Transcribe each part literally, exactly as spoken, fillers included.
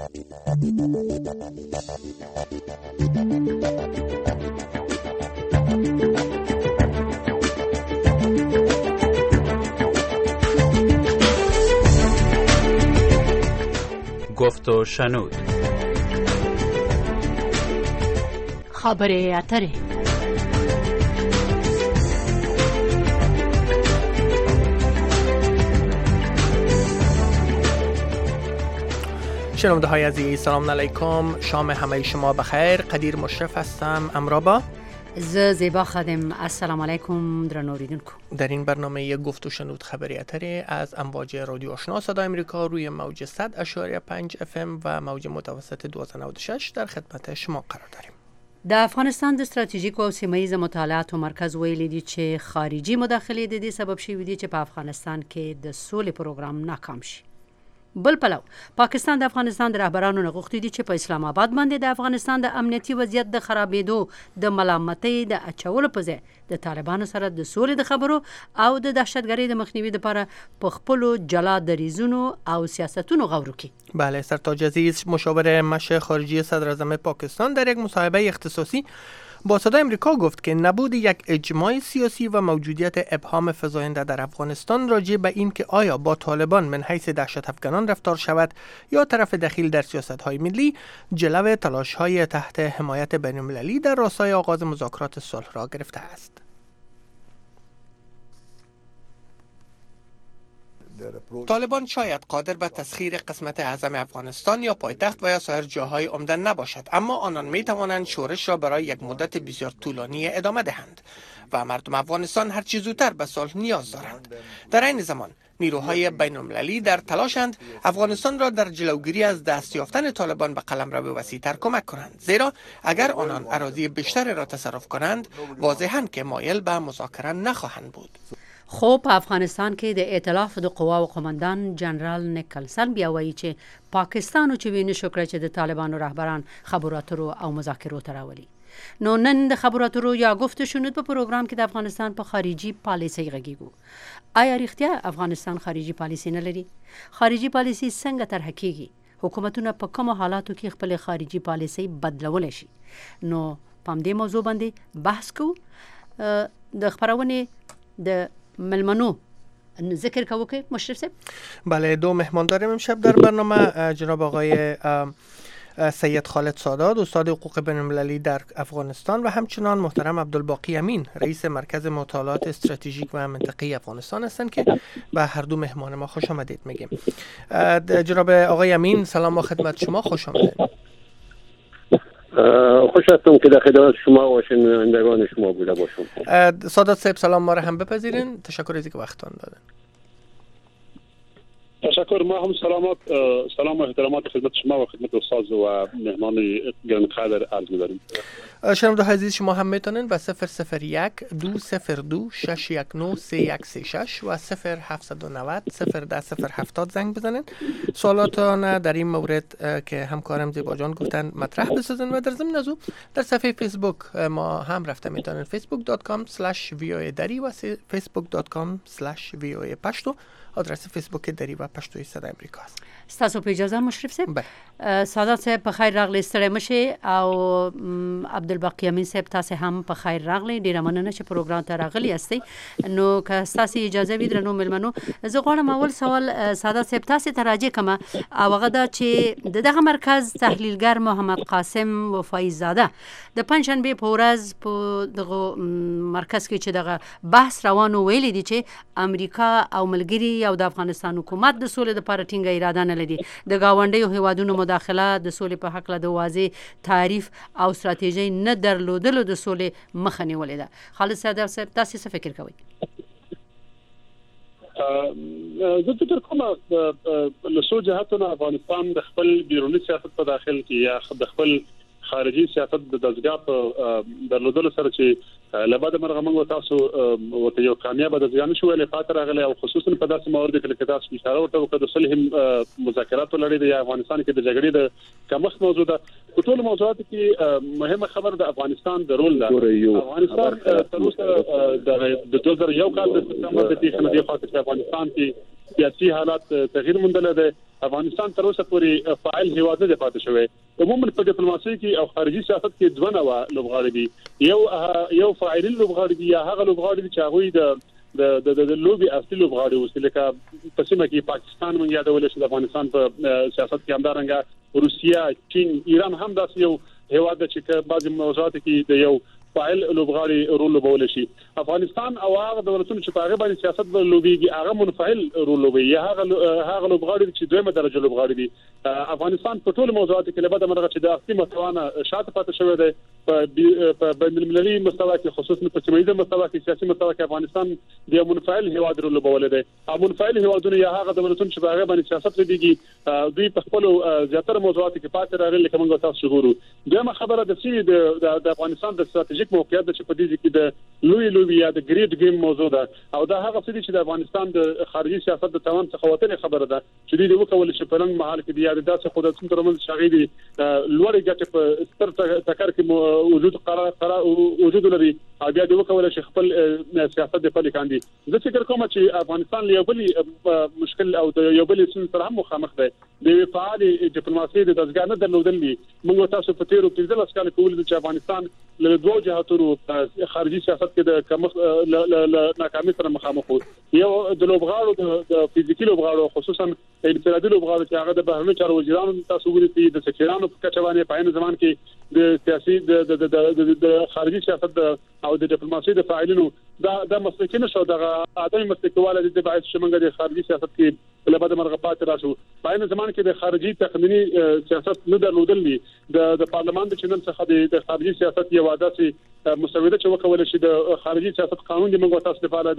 گفت و شنود. خبر اتره. شنونده های عزیز، سلام علیکم، شام همه شما بخیر. قدیر مشرف هستم، امرا با ز زیبا خادم. السلام علیکم درنو اوریدونکو. در این برنامه گفت و شنود خبری اتری از امواج رادیو آشنا صدای امریکا روی موج صد اشاری پنج اف ام و موج متوسط دویست و نود و شش در خدمت شما قرار داریم. د افغانستان د ستراتیژیک او سیمه‌ایز مطالعاتو مرکز ویلي دی چې خارجي مداخله د دې سبب شوې دي چې په افغانستان کې د سولې پروګرام ناکام شي. بل پلو پاکستان د افغانستان د رهبرانو نه غوښتي دي چې په اسلام آباد باندې د افغانستان د امنیتي وضعیت د خرابېدو د ملامتۍ د اچولو په ځای د طالبانو سره د سولې د خبرو او د دهشتګرۍ د مخنیوي لپاره په خپلو جلا دریځونو او سیاستونو غور وکړي. بله، سرتاج عزیز، مشاور مشی خارجی صدراعظم پاکستان در یک مصاحبه اختصاصی با صدای امریکا گفت که نبود یک اجماع سیاسی و موجودیت ابهام فزاینده در افغانستان راجع به این که آیا با طالبان من حیث دهشت افکنان رفتار شود یا طرف دخیل در سیاست‌های ملی جلو تلاش‌های تحت حمایت بین‌المللی در راستای آغاز مذاکرات صلح را گرفته است. طالبان شاید قادر به تسخیر قسمت اعظم افغانستان یا پایتخت و یا سایر جاهای عمده نباشد، اما آنان می توانند شورش را برای یک مدت بسیار طولانی ادامه دهند و مردم افغانستان هر چه زودتر به صلح نیاز دارند. در این زمان نیروهای بین‌المللی در تلاشند افغانستان را در جلوگیری از دست یافتن طالبان به قلمرو وسیع‌تر کمک کنند، زیرا اگر آنان اراضی بیشتری را تصرف کنند واضحاً که مایل به مذاکره نخواهند بود. خو په افغانستان کې د ائتلاف د قواو قومندان جنرال نیکلسن بیا وایي چې پاکستان چې ویني شو کړی چې د طالبانو رهبران خبرو اترو او مذاکرو ته راولي. نو نن د خبرو اترو یا گفت و شنود په پروګرام کې د افغانستان په خارجي پالیسۍ غږیږو. آیا رښتیا افغانستان خارجي پالیسي نه لري؟ خارجي پالیسي څنګه طرح کیږي؟ حکومتونه په کومو حالاتو کې خپل خارجي پالیسۍ بدلولی شي؟ نو په دې موضوع باندې بحث کوو. د خبرونه د ملمنو ذکر کوو که مشرف صاحب. بله، دو مهمان داریم امشب در برنامه. جناب آقای سید خالد سادات، استاد حقوق بین‌المللی در افغانستان و همچنان محترم عبدالباقی امین، رئیس مرکز مطالعات استراتژیک و منطقه‌ای افغانستان هستند که به هر دو مهمان ما خوش آمدید میگیم. جناب آقای امین، سلام و خدمت شما، خوش آمدید. خوش هستم که در خدمت شما و شنوندگان شما بوده باشم. سادات صاحب، سلام ما را هم بپذیرین. تشکر از اینکه وقتتون دادن. تشکر. ما هم سلامات سلام و احترامات خدمت شما و خدمت استاد و مهمان گرانقدر عرض می‌داریم. شنونده عزیز، شما هم میتونین به صفر صفر یک دو صفر دو شش یک نه سه یک سه شش و صفر هفت نه نه صفر ده صفر هفتاد زنگ بزنین. سوالاتان در این مورد که همکارم زیبا جان گفتن مطرح بسازین و در ضمن از او در صفحه فیسبوک ما هم رفته میتونین facebook dot com slash voa دری و facebook dot com slash voa پشتو آدرس فیسبوک دری و پشتوی صدای امریکا است. ستاسو په اجازه مشرف صاحب. سادات صاحب په خیر راغلی، ستړی مشي، او عبدالباقی امین صاحب تاسو هم په خیر راغلی. ډیره مننه چې پروګرام ته راغلی یاستئ. نو که تاسو اجازه وي درنو ملمنو، زه غواړم اول سوال سادات صاحب تاسو ته راځي کوم او هغه دا چې دغه مرکز تحلیلګر محمد قاسم وفای زاده د پنځشنبه په ورځ په دغه مرکز کې چې دغه بحث روانو ویلي دي چې امریکا او ملګری او د افغانستان حکومت د سولې لپاره ټینګه اراده نه لري. د گاونډیو هیوادونو مداخله د سولې په حق له د واضح تعریف او ستراتیژي نه درلودلو د سولې مخه نیولې ده. خالد صادق صاحب، تاسو څه فکر کوئ؟ زه فکر کوم له څو جهاتونو افغانستان د خپل بیروني سیاست په داخل کې یا د خپل خارجي سیاست د دزګاه په درلودلو سره چې لبعد مرغه موږ تاسو وته یو کامیاب دزګاه نشو ولې فاتر راغلی او خصوصا په داسې موارد کې چې تاسو اشاره ورته وکړه د صلح مذاکرات لري د افغانستان کې د جګړې د کمښت موجوده په ټول موضوعاتو کې مهمه خبر د افغانستان د رول ده. افغانستان تر اوسه د دوه زره یو کال د سپتمبر د تیښتې نه دی خاطر افغانستان کې سیاسي حالات تغییر موندل دي افغانستان تر اوسه پورې فعال هیواد نه پاتې شوی. عموما په ډیپلوماسي کې او خارجي سیاست کې دوه نوع لوبغاړي دي. یو یو فاعلین لوبغاړي دي یا هغه لوبغاړي چې هغه د د د لوبي اصلي لوبغاړي اوس لکه په سیمه کې پاکستان مونږ یادول شي، د افغانستان په سیاست کې همدارنګه روسیا، چین، ایران هم داسې یو هیواد چې بعضي موضوعات کې د یو فاعل لوبغاړي رول لوبول شي. افغانستان او هغه دولتونه چې په هغه باندې سیاست لوبيږي هغه منفعل رول لوبي یا هغه هغه لوبغاړي چې دویمه درجه لوبغاړي دي. افغانستان په ټولو موضوعاتو کې لبد مرغه چې د اقتصادي متوانه شاته پاتې شوی دی. په بین المللي مستوى کې خصوصا په سیمه ییزه مستوى کې سیاسي مستوى کې افغانستان د منفعل هیواد رول لوبول دی. او منفعل هیوادونه یا هغه دولتونه چې په هغه باندې سیاست لوبيږي دوی په خپل زیاتره موضوعاتو کې پاتې راغلي کوم تاسو شغورو. دغه خبره د سیمې د افغانستان د استراتیژیک موقعیت د چې په دې کې د لوی لوی یا د ګریډ گیم موضوع ده او دا هغه څه چې د افغانستان د خارجي سیاست د توان څخه وته خبره ده چې دوی وکول شي په لنګ محل کې د یاد داسې خودتون ترمنځ شاغلي لوړ ګټه په ستر تکر کې وجود قرار قرار وجود لري او بیا د وکول شي خپل سیاست د پلي کاندي. زه فکر کوم چې افغانستان یو بل مشکل او د یو بل سن سره هم مخامخ دی. د فعال ډیپلوماسي د دزګار نه درلودل دي. موږ تاسو په تیرو پنځه کال کول چې افغانستان له دوه جهاتونو خارجي سیاست کې د کم ناکامۍ سره مخامخ وو. یو د لوبغاړو د فزیکي لوبغاړو خصوصا انفرادي لوبغاړو چې هغه د بهرنی چارو وزیرانو تاسو ګورئ د سکرانو په کچوانه په عین زمان کې د سیاسي د د خارجي سیاست او د ډیپلوماسي د فاعلینو دا د مسلکي نشو د ادمي مسلکواله د باعث شمنګ د خارجي سیاست کې لبد مرغپات راشو. په عین زمان کې د خارجي تقنینی سیاست نه درلودل دي. د پارلمان د چینل څخه د خارجي سیاست یو عادتي مسوده چې وکول شي د خارجي سیاست قانون د موږ تاسو لپاره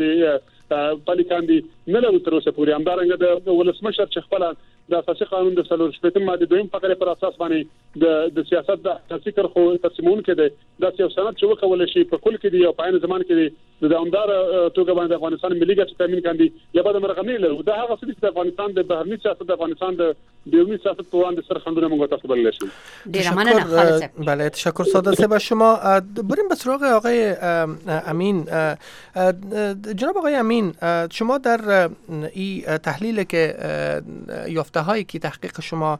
د پالیکاندي نه لرو تر اوسه پورې. همدارنګه د ولسمشر چې خپل د اساسي قانون د څلور شپږم ماده دویم فقره پر اساس باندې د د سیاست د اساسي کرخو ترسمون کې ده د یو سند چې وکول شي په کل کې دی او په عین زمان کې د دوامدار توګه باندې افغانستان ملي ګټې تامین کاندي یا به د مرغمي له دا هغه څه چې افغانستان د بهرنی سیاست د افغانستان د بیرونی سیاست په وړاندې سر خندونه موږ تاسو بلل شي. ډیر مننه خالص. بله تشکر ساده صاحب از شما. بریم به سراغ آقای امین. جناب آقای امین، شما در این تحلیل که یافته هایی که تحقیق شما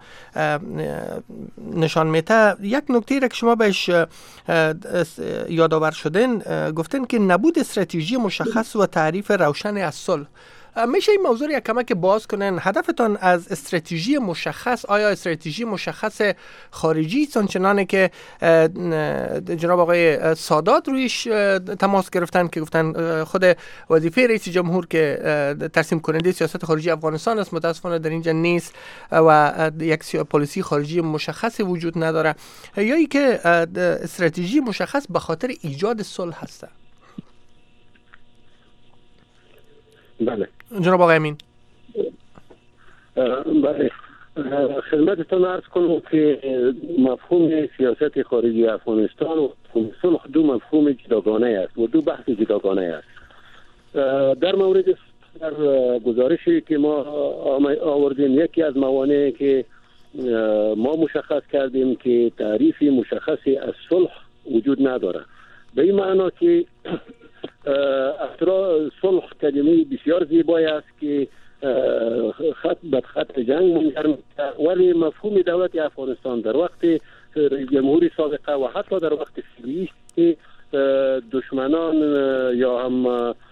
نشان میده یک نکته را که شما بهش یادآور شدین گفتن که نبود استراتژی مشخص و تعریف روشن از صلح. میشه این موضوع یک کمک باز کنن؟ هدفتان از استراتژی مشخص، آیا استراتژی مشخص خارجی چنانه که جناب آقای سادات رویش تماس گرفتن که گفتن خود وظیفه رئیس جمهور که ترسیم کننده سیاست خارجی افغانستان است متاسفانه در اینجا نیست و یک پالیسی خارجی مشخص وجود نداره، یا ای که استراتژی مشخص به خاطر ایجاد صلح هست؟ بله جناب آقای امین. بله خدمتتون عرض کنم که مفهوم سیاست خارجی افغانستان و صلح دو مفهوم جداگانه است و دو بحث جداگانه است. در مورد در گزارشی که ما آوردیم یکی از موانعی که ما مشخص کردیم که تعریفی مشخصی از صلح وجود نداره، به این معنا که اصلا صلح کلمه بسیار زیبایی است که خط به خط جنگ منجر میشه، ولی مفهوم دولت افغانستان در وقت جمهوری سابقه و حتی در وقت سوریش که دشمنان یا هم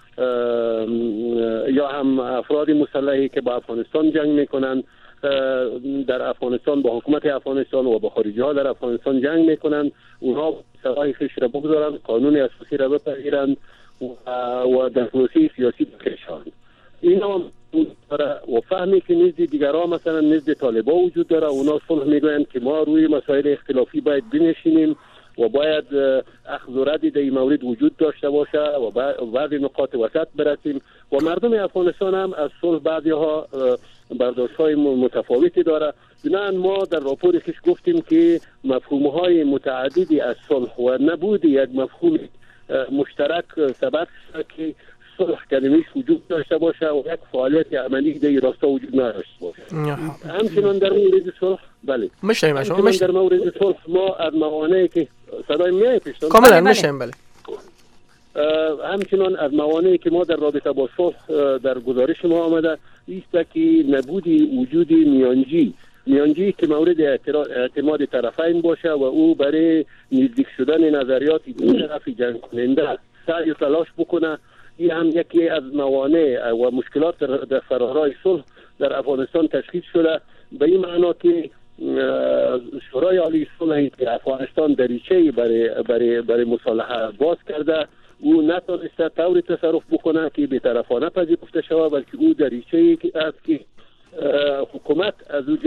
یا هم افراد مسلحی که با افغانستان جنگ میکنند در افغانستان با حکومت افغانستان و با خارجی ها در افغانستان جنگ میکنند، اونها سلاح خیش را بگذارند، قانون اساسی را بپذیرند و در پروسه سیاسی بکشند. این هم داره و فهمی که نزد دیگران مثلا نزد طالبان وجود داره، اونا صلح میگویند که ما روی مسائل اختلافی باید بنشینیم و باید اخذ و رد در این مورد وجود داشته باشه و بعضی نقاط وسط برسیم و مردم افغانستان هم از صلح بعضی ها برداشت‌های متفاوتی داره. بنابراین ما در راپور خیش گفتیم که مفهوم‌های متعددی از صلح و نبود یک مفهوم مشترک سبب که صلح کلمه‌اش وجود داشته باشه و یک فعالیت عملی در راستا وجود نداشته باشه. همچنان در مورد صلح بله میشیم شما میش در مورد صلح ما از موانعی که صدای میاد پیشتون کاملا میشیم بله همچنان از موانعی که ما در رابطه با صلح در گزارش ما آمده است که نبود وجود میانجی میانجی که مورد اعتماد طرفین باشه و او برای نزدیک شدن نظریات دو طرف جنگ کننده سعی و تلاش بکنه. این هم یکی از موانع و مشکلات در فرارای صلح در افغانستان تشخیص شده، به این معنا که شورای عالی صلح که افغانستان دریچه برای برای برای مصالحه باز کرده، او نتونسته طوری تصرف بکنه که بی‌طرفانه پذیرفته شود، بلکه او دریچه‌ای است که حکومت از او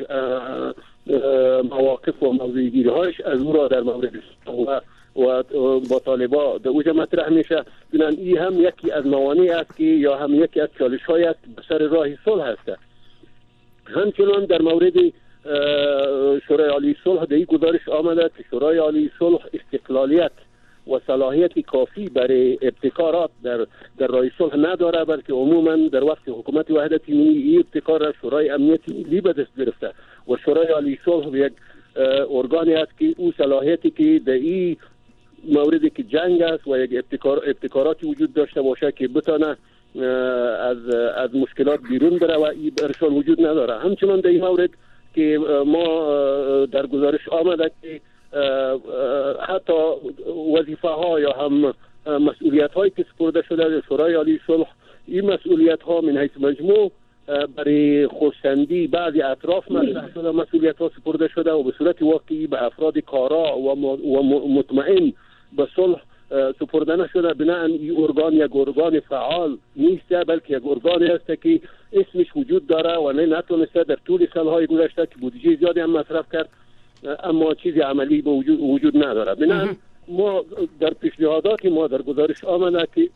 مواقف و موضع‌گیری‌هایش از او را در مورد و و با طالبا در اوجا مطرح میشه. بنابراین این هم یکی از موانع است که یا هم یکی از چالش‌های است به سر راه صلح است. همچنان در مورد شورای عالی صلح در این گزارش آمده که شورای عالی صلح استقلالیت و صلاحیت کافی برای ابتکارات در در راه صلح نداره، بلکه عموما در وقت حکومت وحدت ملی این ابتکار را شورای امنیت ملی به دست گرفته و شورای عالی صلح یک ارگانی است که او صلاحیتی که در این موردی که جنگ است و یک ابتکار ابتکاراتی وجود داشته باشه که بتونه از از مشکلات بیرون بره و این برشان وجود نداره. همچنان در این مورد که ما در گزارش آمده که حتی وظیفه ها یا هم مسئولیت هایی که سپرده شده در شورای عالی صلح، این مسئولیت ها من حیث مجموع برای خودسندی بعضی اطراف مطرح شده، مسئولیت ها سپرده شده و به صورت واقعی به افراد کارا و مطمئن به صلح سپرده نشده. بنابراین این ارگان یک ارگان فعال نیست، بلکه یک ارگانی است که اسمش وجود داره و نه نتونسته در طول سالهای گذشته که بودجه زیادی هم مصرف کرد اما چیزی عملی به وجود, وجود نداره. بنابراین ما در پیشنهادات ما در گزارش آمده که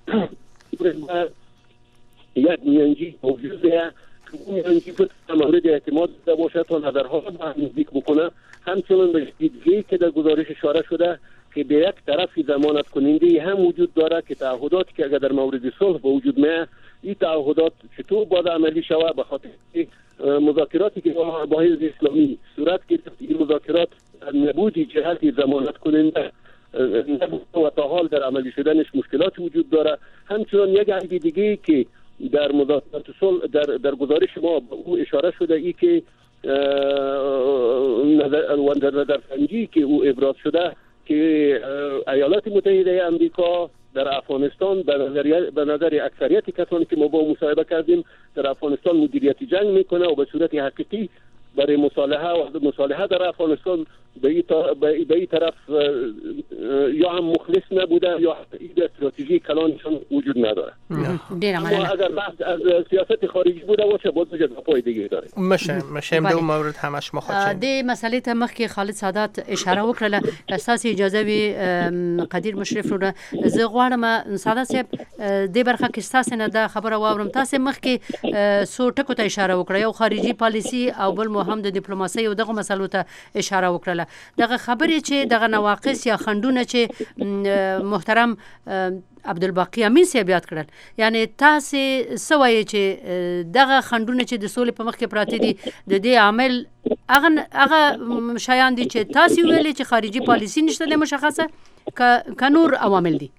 یک میانجی موجوده، میانجی به مورد اعتماد داشته باشه تا نظرها را به هم نزدیک بکنه. همچنان به دیگه‌ای که در گزارش اشاره شده که به یک طرف ضمانت کننده هم وجود داره که تعهداتی که اگر در مورد صلح به وجود میاد این تعهدات چطور باید عملی شود، به خاطر مذاکراتی که با حزب اسلامی صورت گرفت این مذاکرات نبودی جهتی ضمانت کننده و تا حال در عملی شدنش مشکلات وجود داره. همچنان یک عیب دیگه که در مذاکرات صلح در در گزارش ما او اشاره شده ای که نظر نظر سنجی که او ابراز شده که ایالات متحده آمریکا در افغانستان به نظر به نظر اکثریت کسانی که ما با مصاحبه کردیم در افغانستان مدیریت جنگ میکنه و به صورت حقیقی برای مصالحه و مصالحه در افغانستان به این طرف یا هم مخلص نبوده یا این استراتژی کلانشان وجود نداره. اما اگر بحث از سیاست خارجی بوده باشه باز جوابای دیگه داره. مشه مشه دو مورد همش مخاطب د مسئله ته مخکې خالد سادات اشاره وکړه. اساس اجازه وی قدیر مشرف رو زه غواړم سادات صاحب د برخه کې تاسو نه دا خبره واورم. تاسو مخکې سو ټکو ته اشاره وکړه، یو خارجي پالیسی او بل مهم د ډیپلوماسي او دغه مسلو ته اشاره وکړه. دغه خبرې چې دغه نواقص یا خندونه چې محترم عبدالباقی امین صاحب یاد کړل، یعنی تاسو سوای چې دغه خندونه چې د سولې په مخ کې پراته دي د دې عامل هغه هغه شایان دي چې تاسو ویلې چې خارجي پالیسی نشته د مشخصه ک نور عوامل دي.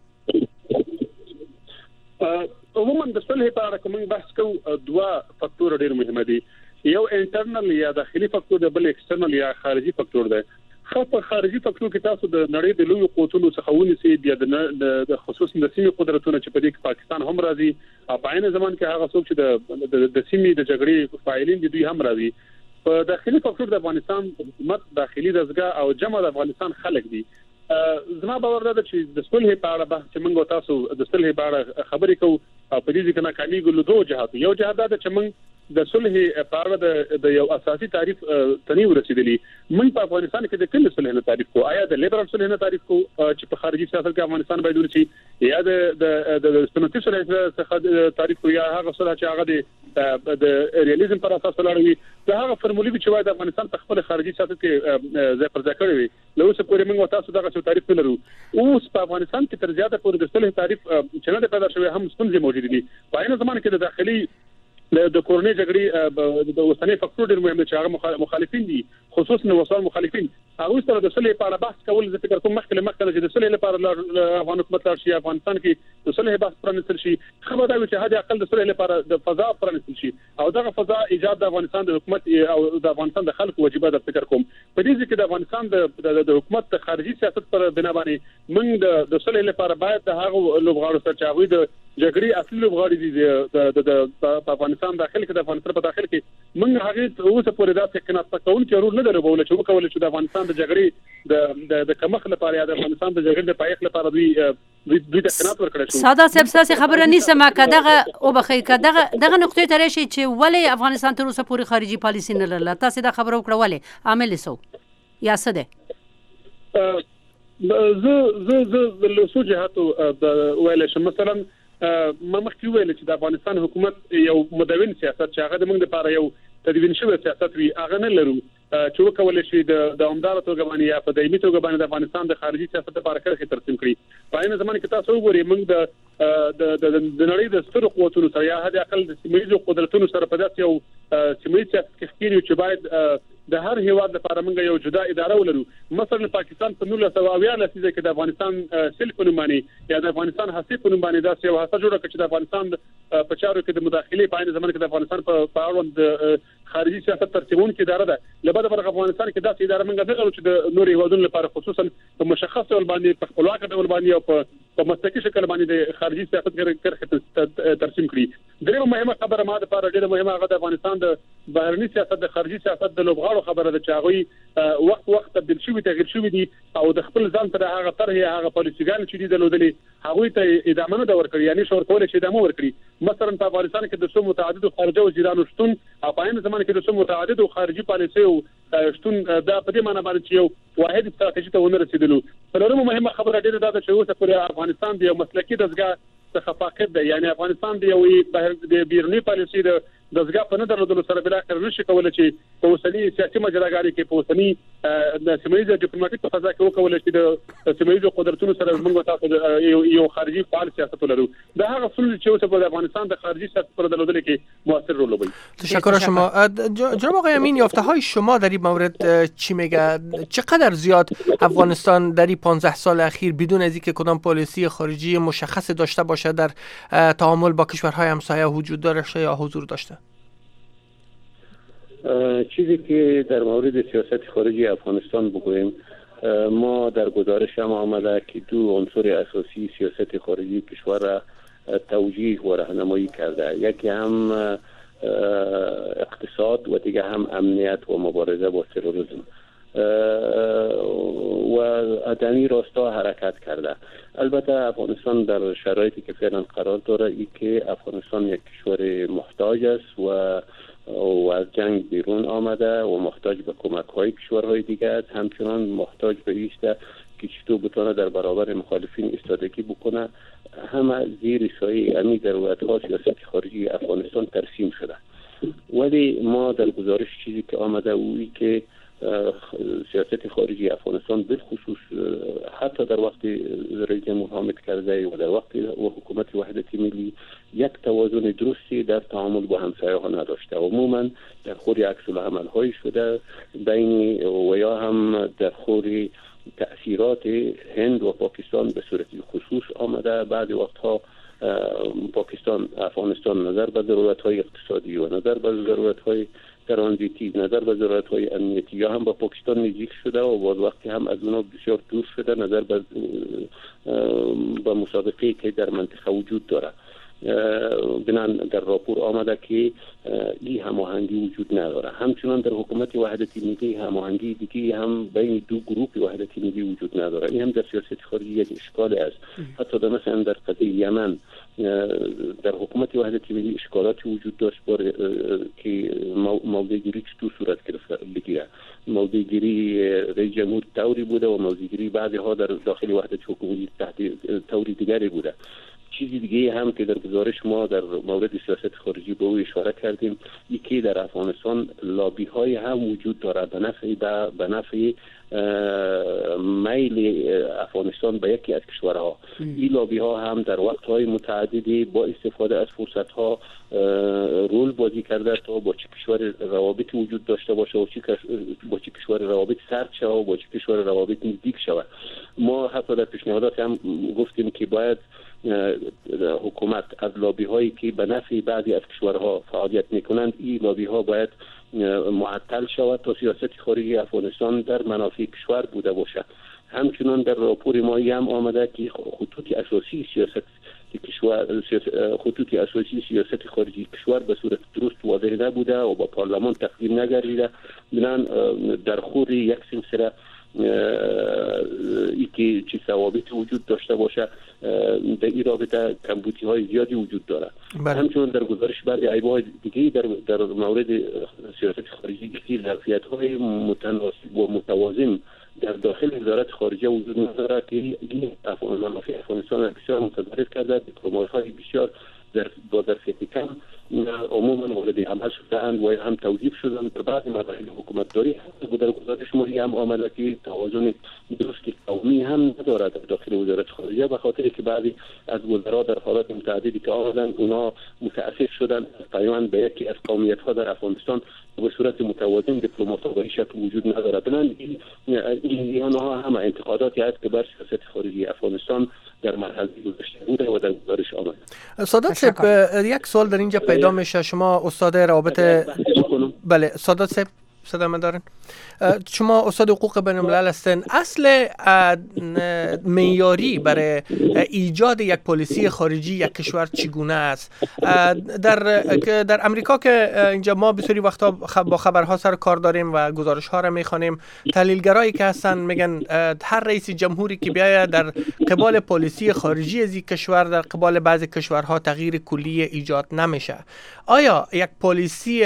عموما د صلح په اړه کوم بحث کوو دوه فاکتور ډیر مهم دي، یو انټرنل یا داخلي فاکتور دی، بل ایکسټرنل یا خارجي فاکتور دی. خو په خارجي فاکتور کې تاسو د نړۍ د لوی قوتونو څخه ونیسئ بیا د خصوصي د سیمې قدرتونو چې په دې کې پاکستان هم راځي او په عین زمان کې هغه څوک چې د د سیمې د جګړې فاعلین دي دوی هم راځي. په داخلي فاکتور د افغانستان حکومت داخلي دزګه او جمع د افغانستان خلک دي. زما باور ده چې د صلح په اړه بحث چې موږ تاسو د صلح په اړه خبرې کوو او په دې کې ناکامي ګلو دوه جهات، یو جهات ده چې موږ د صلح په اړه د یو اساسي تعریف تنیو رسیدلی. موږ په افغانستان کې د کله صلح نه تعریف کو، آیا د لیبرال صلح نه تعریف کو چې په خارجي سیاست کې افغانستان باید ورسي، یا د د سنتي صلح څخه تعریف کو، یا هغه صلح چې هغه د د ریالیزم پر اساس ولاړ وي. دا هغه فرمولې چې وایي د افغانستان په خپل خارجي سیاست کې ځای پر ځای کړی وي. له اوسه پورې موږ تاسو دغه څه تعریف نه لرو. اوس په افغانستان کې تر زیاته پورې د صلح تعریف چې نه پیدا شوی هم ستونزې موجود دي. په عین زمان کې د داخلي د کورنۍ جګړې د اوسنۍ فاکتور ډېر مهم دی چې هغه مخالفین دي، خصوصا نوسان مخالفین. هغه سره د صلح په اړه بحث کول زه فکر کوم مخکې مخکې چې د صلح لپاره افغان حکومت لار شي افغانستان کې د صلح بحث پرانستل شي. خبره دا چې هدا اقل د صلح لپاره د فضا پرانستل شي. او دغه فضا ایجاد د افغانستان د حکومت او د افغانستان د خلکو واجبات د فکر کوم په دې ځکه د افغانستان د د حکومت د خارجي سیاست پر بنا باندې موږ د د صلح لپاره باید د هغه لوبغاړو سره چې هغه د جګړې اصلي لوبغاړي دي د افغانستان داخل کې د افغانستان په داخل کې موږ هغه اوسه پورې دا څنګه تکون چې رول نه درو چې وکول چې د افغانستان د جګړې د د کمخ لپاره یا د افغانستان د جګړې د پایښت لپاره دوی دوی د قناعت ورکړل شو. ساده صاحب ساسي خبره نیسه ما کداغه او بخی کداغه دغه نقطې ته راشي چې ولی افغانستان تر اوسه پورې خارجي پالیسي نه لرله. تاسو دا خبره وکړه ولی عامل سو یا څه ده؟ زه زه زه له څو جهاتو ویل شم. مثلا ما مخکې ویل چې د افغانستان حکومت یو مدون سیاست چې هغه د موږ لپاره یو تدوین شوی سیاست وی هغه نه لرو چې وکول شي د د عمدار توګه باندې یا په دایمي توګه باندې د افغانستان د خارجي سیاست لپاره کرخه ترسیم کړي. په عین زمانه کې تاسو وګورئ موږ د د د نړۍ د سترو قوتونو سره یا هدا اقل د سیمایي قدرتونو سره په داسې یو سیمایي سیاست کې ښکاري چې باید د هر هیواد لپاره موږ یو جدا اداره ولرو. مثلا پاکستان په نولس سوه اویا لسیزه کې د افغانستان سلف نومانی یا د افغانستان حسیب نومانی داسې یو هڅه جوړه کړه چې د افغانستان په چارو کې د مداخلې په عین زمانه کې د افغانستان په اړوند خارجي سیاست ترتیبون کې اداره ده. لبد پر افغانستان کې داسې اداره موږ نه لرو چې د نوري هیوادونو لپاره خصوصا په مشخص ډول باندې په خپلواک ډول باندې او په په مسلکي شکل باندې د خارجي سیاست کرخه ترسیم کړي. درېمه مهمه خبره ما د لپاره ډېره مهمه هغه د افغانستان د بهرني سیاست د خارجي سیاست د لوبغاړو خبره ده چې هغه وخت وخت تبدیل شوی تغیر شوی دي او د خپل ځان سره هغه طرحه هغه پالیسيګان چې دي درلودلې هغه ته ادامه نه ورکړي یعنی شور کول شي ادامه ورکړي. مثلا په افغانستان کې د څو متعدد خارجه وزیرانو شتون او په عین زمانه کې د څو متعدد خارجي پالیسي شتون دا په دې معنی باندې چې یو واحد استراتیژي ته ونه رسیدلو. څلورمه مهمه خبره ډېره ده چې اوسه پر افغانستان د مسلکي دزګاه څخه فاقد ده یعنی افغانستان د یو د بیرونی پالیسي د دزګاه په نه درلودلو سره بل اخر نشي کولای چې په اوسنی سیاسي مجراګاری کې په اوسنی د سیمایي ډیپلوماټیک په فضا کې وکول شي د سیمایي قدرتونو سره موږ تاسو یو خارجي فعال سیاست ولرو. دا هغه اصول چې اوسه په افغانستان د خارجي سیاست پر درلودل کې موثر رول لوبوي. تشکر از شما. جناب آقای امین یافته های شما در این مورد چی میگه؟ چقدر زیاد افغانستان در این پانزده سال اخیر بدون از اینکه کدام پالیسی خارجی مشخص داشته باشه در تعامل با کشورهای همسایه وجود داشته یا حضور داشته؟ چیزی که در مورد سیاست خارجی افغانستان بگوییم، ما در گزارش هم آمده که دو عنصر اساسی سیاست خارجی کشور را توجیه و راهنمایی کرده، یکی هم اقتصاد و دیگه هم امنیت و مبارزه با تروریسم و ادمی راستا حرکت کرده. البته افغانستان در شرایطی که فعلا قرار داره ای که افغانستان یک کشور محتاج است و و از جنگ بیرون آمده و محتاج به کمک های کشورهای دیگه است، همچنان محتاج به ایسته که چطور بتونه در برابر مخالفین ایستادگی بکنه. همه زیر سایه امی ضرورت ها سیاست خارجی افغانستان ترسیم شده. ولی ما در گزارش چیزی که آمده اویی که سیاست خارجی افغانستان بالخصوص حتی در وقت رئیس جمهور حامد کرزی و در وقت و حکومت وحدت ملی یک توازن درستی در تعامل با همسایه ها نداشته. عموما در خور عکس العمل های شده بین و یا هم در خور تأثیرات هند و پاکستان به صورت خصوص آمده. بعضی وقتها پاکستان افغانستان نظر به ضرورت های اقتصادی و نظر به ضرورت های ترانزیتی، نظر به ضرورت های امنیتی یا هم با پاکستان نزدیک شده و بعد وقتی هم از اونها بسیار دور شده نظر به به مسابقه که در منطقه وجود داره. بنان در راپور آمده که این هماهنگی وجود نداره. همچنان در حکومت وحدت ملی هماهنگی دیگه هم بین دو گروه وحدت ملی وجود نداره. این هم در سیاست خارجی یک اشکال است. حتی در مثلا در قضیه یمن در حکومت وحدت ملی اشکالاتی وجود داشت بار که موضع گیری چطور صورت بگیره. موضع گیری رئیس جمهور طوری بوده و موضع گیری بعضی ها در داخل وحدت حکومتی تحت طوری دیگری بوده. چیزی دیگه هم که در گزارش ما در مورد سیاست خارجی به او اشاره کردیم ای که در افغانستان لابی های هم وجود داره به نفع به نفع میل افغانستان به یکی از کشورها. این لابی ها هم در وقت های متعددی با استفاده از فرصت ها رول بازی کرده تا با چه کشور روابط وجود داشته باشه و با چه کشور روابط سرد شود و با چه کشور روابط نزدیک شود. ما حتی در پیشنهادات هم گفتیم که باید حکومت از لابی هایی که به نفع بعضی از کشورها فعالیت میکنند، این لابی ها باید معطل شود تا سیاست خارجی افغانستان در منافع کشور بوده باشد. همچنان در راپور ما هم آمده که خطوط اساسی سیاست کشور خطوط اساسی سیاست خارجی کشور به صورت درست واضح نبوده و با پارلمان تقدیم نگردیده. بنان در خور یک سلسله ای که چی ثوابت وجود داشته باشه در این رابطه کمبودی های زیادی وجود داره. همچنین در گزارش بعضی عیب‌های دیگه در در مورد سیاست خارجی که ظرفیت های متناسب و متوازن در داخل وزارت خارجه وجود نداره که این منافع افغانستان بسیار متضرر کرده. دیپلمات‌های بسیار در با ظرفیت کم عموما مورد عمل شدند و هم توظیف شدند. در بعضی مراحل حکومتداری در گزارش ما هم آمده که توازن درست قومی هم ندارد در داخل وزارت خارجه، به خاطر که بعضی از وزرا در حالات متعددی که آمدند اونا متأثر شدند پیوند به یکی از قومیت‌ها در افغانستان به صورت متوازن دیپلمات‌ها به شکل وجود ندارد. بنابراین این اینها هم انتقاداتی است که بر سیاست خارجی افغانستان در مرحله گذشته بوده و در گزارش آمده. سادات صاحب، یک سوال در اینجا پیدا میشه. شما استاد روابط بله سادات صاحب صدا من دارن. شما استاد حقوق بین الملل هستین. اصل معیاری برای ایجاد یک پلیسی خارجی یک کشور چگونه است؟ در در امریکا که اینجا ما بسیاری وقتا با خبرها سر کار داریم و گزارش ها را میخوانیم، تحلیلگرایی که هستن میگن هر رئیس جمهوری که بیاید در قبال پلیسی خارجی از این کشور در قبال بعضی کشورها تغییر کلی ایجاد نمیشه. آیا یک پلیسی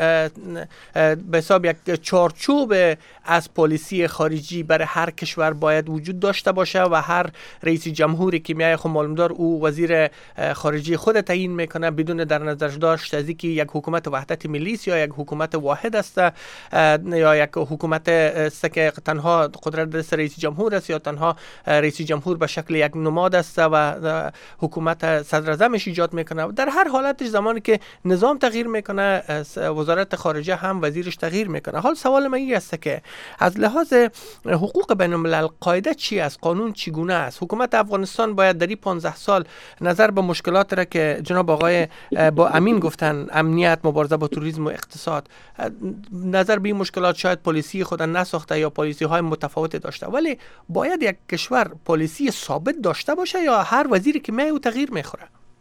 به حساب یک چارچوب از پلیسی خارجی برای هر کشور باید وجود داشته باشه و هر رئیس جمهوری که میای خب معلوم دار او وزیر خارجی خود تعیین میکنه بدون در نظر داشت از اینکه یک حکومت وحدت ملی است یا یک حکومت واحد است یا یک حکومت است که تنها قدرت دست رئیس جمهور است یا تنها رئیس جمهور به شکل یک نماد است و حکومت صدر اعظمش ایجاد میکنه. در هر حالتش زمانی که نظام تغییر میکنه وزارت خارجه هم وزیرش تغییر میکنه. حال سوال من این است که از لحاظ حقوق بین الملل قاعده چی است؟ قانون چگونه است؟ حکومت افغانستان باید در این پانزده سال نظر به مشکلات را که جناب آقای با امین گفتن، امنیت، مبارزه با تروریسم و اقتصاد، نظر به این مشکلات شاید پلیسی خود نساخته یا پلیسی های متفاوت داشته، ولی باید یک کشور پلیسی ثابت داشته باشه یا هر وزیری که میاد تغییر میخوره؟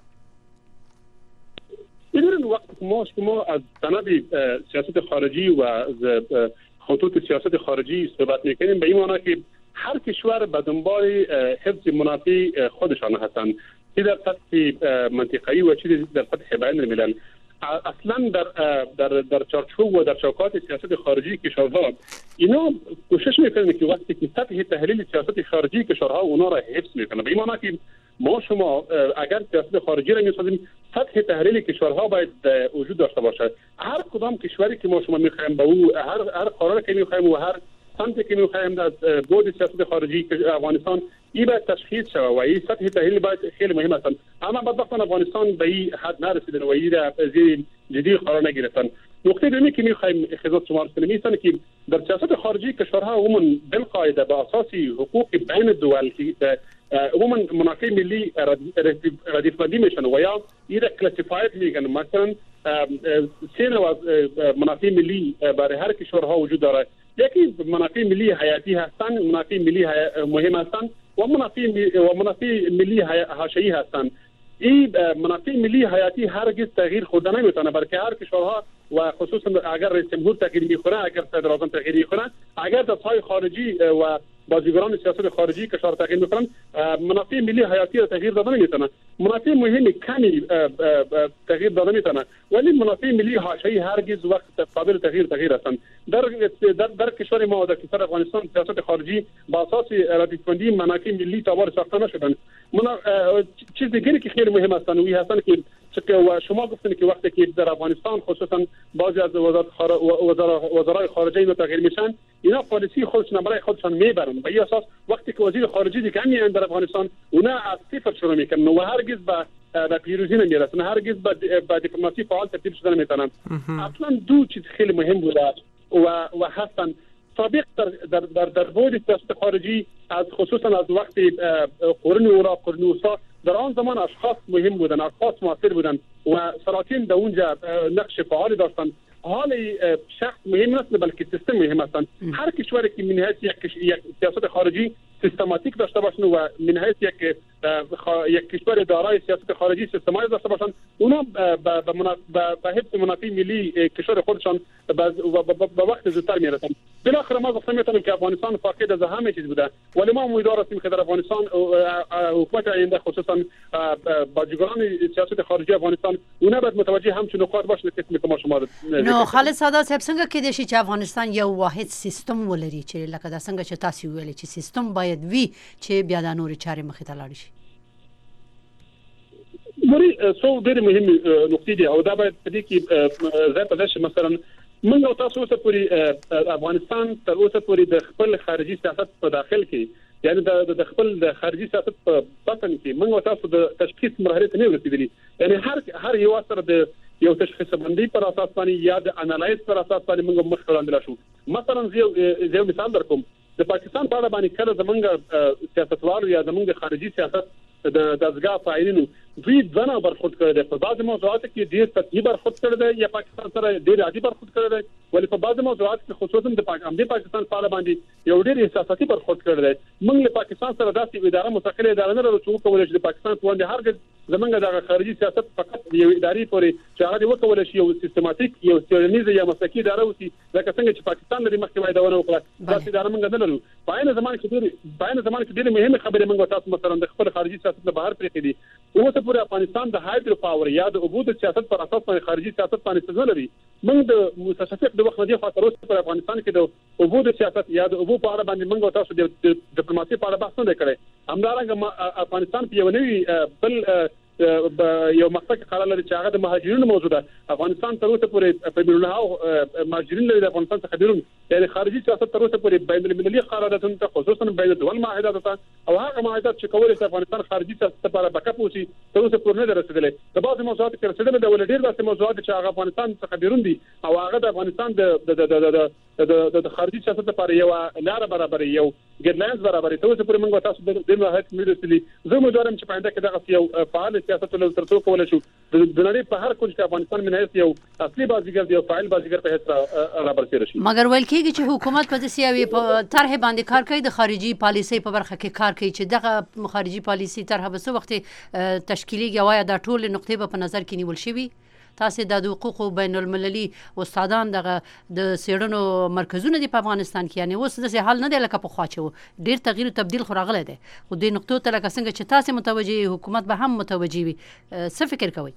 میدونید وقت ما شما از سند سیاست خارجی و از خطوط سیاست خارجی صحبت میکنیم به این معنی که هر کشور به دنبال حفظ منافع خودشان هستند، چه در سطح منطقه‌ای و چه در سطح بین الملل. اصلا در در در چارچوب و در چوکات سیاست خارجی کشورها اینا کوشش میکنن که وقتی که سطح تحلیل سیاست خارجی کشورها اونا را حفظ میکنه. به این معنی که ما شما اگر سیاست خارجی را میسازیم سطح تحلیل کشورها باید وجود داشته باشه. هر کدام کشوری که ما شما میخوایم به او هر هر قراری که میخوایم و هر سمتی که میخوایم از بود سیاست خارجی افغانستان این باید تشخیص شود و این سطح تحلیل باید خیلی مهم است. اما بدبختانه افغانستان به این حد نرسیدن و این را زیر جدی قرار نگرفتن. نکته دومی که میخوایم خدمت شما کنیم این که در سیاست خارجی کشورها عموما بالقاعده به اساس حقوق بین الدول که عموما منافع ملی ردیفبندی میشن و یا این را کلاسیفاید میگن. مثلا سه نوع منافع ملی برای هر کشورها وجود داره. یکی منافع ملی حیاتی هستند، منافع ملی مهم هستند و منافع و منافع ملی حاشیه‌ای هستند. این منافع ملی حیاتی هرگز تغییر خود نمیتونه، بلکه هر کشورها و خصوصا اگر رئیس جمهور تغییر میکنه، اگر صدر اعظم تغییر میکنه، اگر دستهای خارجی و بازیگران سیاست خارجی کشور تغییر میکنن، منافع ملی حیاتی را تغییر دادن نمیتونه. منافع مهم کمی تغییر دادن میتونه، ولی منافع ملی حاشیه‌ای هرگز وقت قابل تغییر تغییر هستند. در در در کشور ما در کشور افغانستان سیاست خارجی با اساس ردیفبندی منافع ملی تابار ساخته نشدن. من چیز دیگری که خیلی مهم است اون هستن که و شما گفتین که وقتی که در افغانستان خصوصا بعضی از وزارت وزرای خارجه اینا تغییر میشن، اینا پالیسی خودشون برای خودشون میبرن. به این اساس وقتی که وزیر خارجه دیگه میان در افغانستان اونا از صفر شروع میکنن و هرگز به به پیروزی نمیرسن، هرگز به دیپلماسی فعال تبدیل شدن نمیتونن. اصلا دو چیز خیلی مهم بوده و و هستن سابق در در در, در بود سیاست خارجی از خصوصا از وقتی قرن اورا قرن وسطا در آن زمان اشخاص مهم بودن، اشخاص موثر بودن و سلاطین در اونجا نقش فعال داشتن. حال شخص مهم نیست بلکه سیستم مهم است. هر کشوری که من حیث یک یک سیاست خارجی سیستماتیک داشته باشن و من حیث یک یک کشور دارای سیاست خارجی سیستماتیک داشته باشن، اونا به حفظ منافع ملی کشور خودشان به وقت زودتر میرسن. بالاخره ما گفتم میتونم که افغانستان فاقد از همه چیز بوده، ولی ما امیدوار هستیم که در افغانستان حکومت آینده خصوصا باجگران سیاست خارجی افغانستان اونا باید متوجه همچون نکات باشن که ما شما نو خالد سادات صاحب څنګه کې د شي چې افغانستان یو واحد سیستم ولري چې لکه دا څنګه چې تاسو ویل چې سیستم باید وي چې بیا د نوري چارې مخې ته لاړ شي. مری څو ډېر مهم نقطې دي او دا باید په دې کې زه په داسې مثلا موږ او تاسو ته پوری افغانستان تر اوسه پوری د خپل خارجي سیاست په داخل کې یعنی د خپل د خارجي سیاست په بطن کې موږ او تاسو د تشخیص مرحله ته نه رسیدلی. یعنی هر هر یو سره د یو تشخیص بندي پر اساس باندې یا د انالایز پر اساس باندې موږ مخ وړاندې شو. مثلا زه یو مثال درکوم، د پاکستان په اړه باندې کله زمونږ سیاستوالو یا زمونږ خارجي سیاست د دزګا فاعلینو دوی ځنه برخورد کړی دی. په بعض موضوعاتو کې ډېر سطحي برخورد کړی دی یا پاکستان سره ډېر عادي برخورد کړی دی، ولی په بعض موضوعاتو کې خصوصا د پاکستان پاکستان په اړه باندې یو ډېر احساساتي برخورد کړی دی. موږ له پاکستان سره داسې اداره مستقله اداره نه لرو چې وکولای شي د پاکستان په وړاندې هرګز زمونږ د خارجي سیاست فقط یو اداري پورې چې هغه وکولای شي یو سیستماتیک یو څېړنیز یا مسلکي اداره وسی لکه څنګه چې پاکستان لري مخکې وای دا ونه وکړه. داسې اداره موږ نه لرو. په عین زمان کې ډېر په عین زمان کې ډېر مهمه خبره موږ تاسو مثلا د خپل خارجي سیاست نه بهر پرې کړي. اوسه پورې افغانستان د هایدرو پاور یا د عبود سیاست پر اساس باندې خارجي سیاست باندې څه لري. موږ د متشفق د وخت نه خاطر اوس پر افغانستان کې د عبود سیاست یا د عبود په اړه باندې موږ تاسو د ډیپلوماسي په اړه بحث نه کړی. همدارنګه افغانستان په یو نوی بل یو مقطع کې قرار لري چې هغه د مهاجرینو موضوع ده. افغانستان تر اوسه پورې په بین المللي مهاجرین لري د افغانستان څخه بیرون، یعنی خارجي سیاست تر اوسه پورې بین المللي قراردادونو ته خصوصا بین الدول معاهدات ته او هغه معاهدات چې کولای شي افغانستان خارجي سیاست لپاره بکاپ وشي تر اوسه پورې نه رسیدلې. د بعض موضوعات کې رسیدلې د ولډیر داسې موضوعات چې هغه افغانستان څخه بیرون دي او هغه د افغانستان د د د خارجي سیاست لپاره یو لار برابرې یو ګایډلاینز برابرې ته اوسه پورې موږ تاسو د نهایت مېرسلي. زه مدارم چې پاینده کې دغه یو فعال سیاست له ترڅو کولای شو د نړۍ په هر کونج کې افغانستان من هیڅ یو اصلي بازیګر دی او فعال بازیګر په هیڅ رابرسېر شي. مګر ویل کېږي چې حکومت په دې سیاوي په طرح باندې کار کوي د خارجي پالیسي په برخه کې کار کوي چې دغه خارجي پالیسي طرح به څه وخت تشکیلي غواړي د ټول نقطې په نظر کې نیول شي. تاسو د حقوقو بین المللي استادان دغه د سیړنو مرکزونه دی په افغانستان کې، یعنی اوس د حل نه دی لکه په خواچو ډیر تغییر او تبديل خو راغلی دی. خو د نقطو ته لکه څنګه چې تاسو متوجي حکومت به هم متوجي وي، څه فکر کوئ؟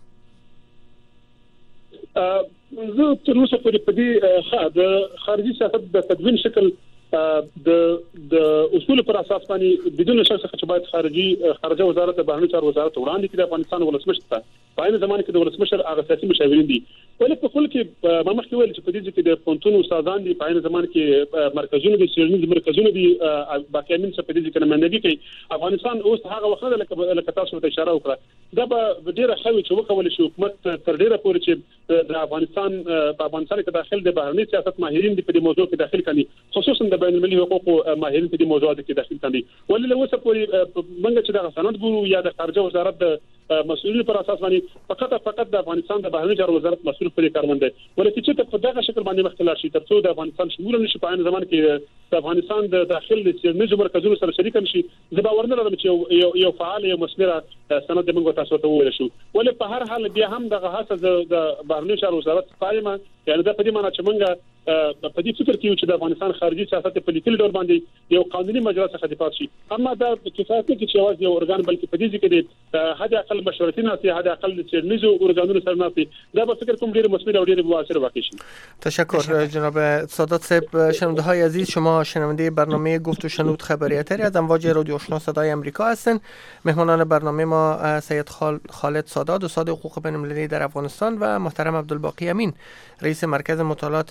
زه تر اوسه پورې په دې د خارجي سیاست د تدوین شکل د د اصول پر اساس باندې بدون شک څخه باید خارجي خارجه وزارت د بهرنی چارو وزارت وړاندې کړي افغانستان ولسمشر ته. په عین زمان کې د ولسمشر هغه سیاسي مشاورین دي، ولې په خپل کې ما مخکې ویل چې په دې کې د پونتون استادان دي، په عین زمان کې مرکزونه دي، سیرنی مرکزونه دي، باقي امین څه په دې کې نمائندګي کوي. افغانستان اوس هغه وخت لکه لکه تاسو ته اشاره وکړه دا به ډیره خوي چې وکول شي حکومت تر ډیره پورې چې د افغانستان په افغانستان کې داخل د بهرنی سیاست ماهرین دي په دې موضوع کې داخل کړي، خصوصا د بین المللي حقوقو ماهرین په دې موضوعات کې داخل کړي. ولې له اوسه پورې موږ چې د سند ګورو یا د خارجه وزارت د مسؤلین پر اساس باندې فقط فقط د افغانستان د بهرنی چارو وزارت مسؤل پر کارمند دی، ولکه چې په دغه شکل باندې مختلف شي ترڅو د افغانستان شمول نشي په عین زمان کې د افغانستان د داخل د سیرنیزو مرکزونو سره شریک نشي. زه باور نه لرم چې یو یو فعال یو مسمره سند د موږ تاسو ته وویل شو، ولې په هر حال بیا هم دغه هڅه د بهرنی چارو وزارت قائمه، یعنی دا په دې معنی چې موږ په دې فکر کې چې د افغانستان خارجي سیاست په لیکل ډول باندې یو قانوني مجلس څخه دفاع شي. اما دا کفایت نه چې یوازې یو ارګان بلکې په دې کې د حد اقل مشورتي ناسي حد اقل د چرنیزو ارګانونو سره ناسي دا به فکر کوم ډیر مثمر او ډیر موثر واقع شي. تشکر جناب سادات صاحب. شنونده های عزیز، شما شنونده برنامه گفت و شنود خبریاتری از امواج رادیو آشنا صدای آمریکا هستند. مهمانان برنامه ما سید خالد سادات، استاد حقوق بین المللی در افغانستان و محترم عبدالباقی امین، رئیس مرکز مطالعات استراتژی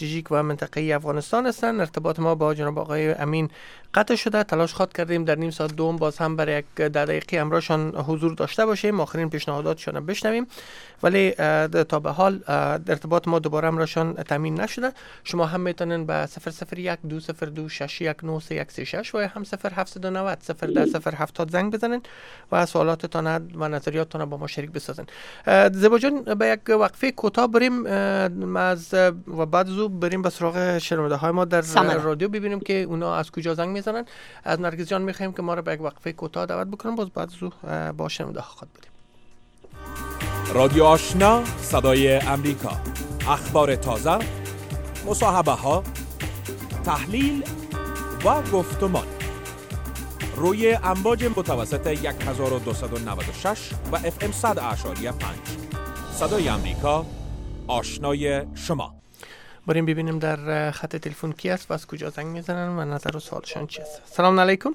استراتژیک و منطقه‌ای افغانستان هستند. ارتباط ما با جناب آقای امین قطع شده. تلاش خواهد کردیم در نیم ساعت دوم باز هم برای یک دقیقه همراهشان حضور داشته باشیم، آخرین پیشنهاداتشان بشنویم، ولی تا به حال ارتباط ما دوباره همراهشان تامین نشده. شما هم میتونن به صفر صفر یک دو صفر دو شش یک نه سه یک سه شش و هم صفر هفت نه صفر صفر ده صفر هفتاد زنگ بزنین و سوالاتتان و نظریاتتان با ما شریک بسازین. زیبا جان، به یک وقفه کوتاه بریم از و بعد زو بریم به سراغ شنونده های ما در رادیو ببینیم که اونا از کجا زنگ میزنن. از نرگس جان میخوایم که ما رو به یک وقفه کوتاه دعوت بکنن، باز بعد زو با شنونده ها خود بریم. رادیو آشنا، صدای امریکا، اخبار تازه، مصاحبه ها، تحلیل و گفتمان روی امواج متوسط هزار و دویست و نود و شش و اف ام صد اعشاریه پنج. صدای امریکا، آشنای شما. بریم ببینیم در خط تلفن کی است و از کجا زنگ میزنن و نظر و سوالشان چی است. سلام علیکم.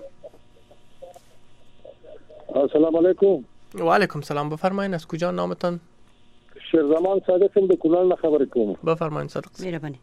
سلام علیکم. و علیکم سلام. بفرمایید از کجا نامتان؟ شیرزمان صادقم د کونړ خبرې کوم. بفرمایید صادق. مهرباني.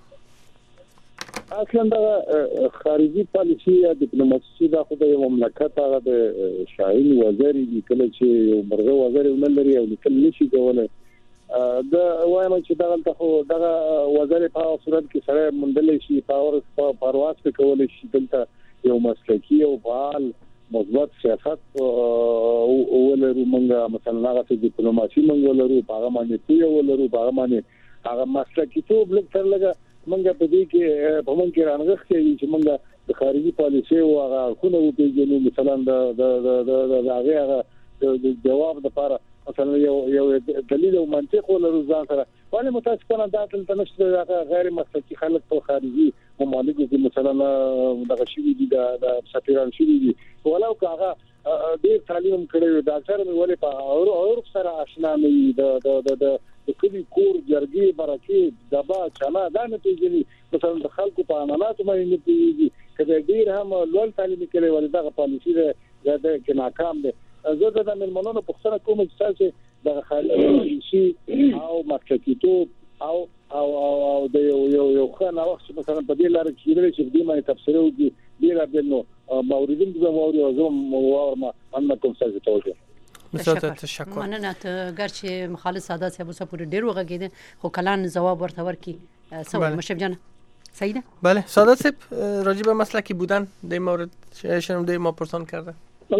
اصلا دا خارجي پالیسي یا ډیپلوماسي دا خو د مملکت هغه د شاهین وزیر لیکل چې یو مرغه وزیر ولري او لیکل نشي کولای. دا وایم چې دا خو دا وزیر په صورت کې سره مندل شي پاور پرواز کولای شي. دلته یو مسلکی او فعال مثبت سیاست ولرو منګه مثلا هغه ډیپلوماسي منګه ولرو هغه باندې پوی ولرو هغه باندې هغه مسلکی ته بل تر لګه منګه په دې کې په مونږ کې رانغښ کوي چې منګه د خارجي پالیسي او هغه خونه وپیژنو مثلا د د د هغه د جواب لپاره مثلا یو یو دلیل او منطق ولرو ځان سره. ولی متاسفانه دا دلته نشته غیر مسلکی خلک په خارجي ممالکو کې مثلا دغه شی دي د سفیران شي دي ولو هغه ډیر تعلیم کړی دا اکثر مې ولې په اور اور سره آشنا نه د د د کلی کور جرګي برکې دبا چانا دا نه پیژني مثلا د خلکو په عملاتو باندې نه پیژني کله ډیر هم لوړ تعلیم کړی ولې دغه پالیسي ده د ناکام ده. زه د ملمنونو په څیر کوم چې تاسو د خارجي او مارکیټو او او او د یو یو یو خانه وخت مثلا په دې لار کې لري چې دې باندې تفسیر وکړي ډیر بدنو موردین د موارد او زم وارما ان کوم څه توجه. مثلا تشکر. مننه ته ګرچې مخالف ساده صاحب اوسه پورې ډیر وغږیدل خو کلان جواب ورته ورکي. سوال مشرف جان صحیح ده؟ بله ساده صاحب راجع به مسلکی بودن در مورد شنونده ما پرسان کرده.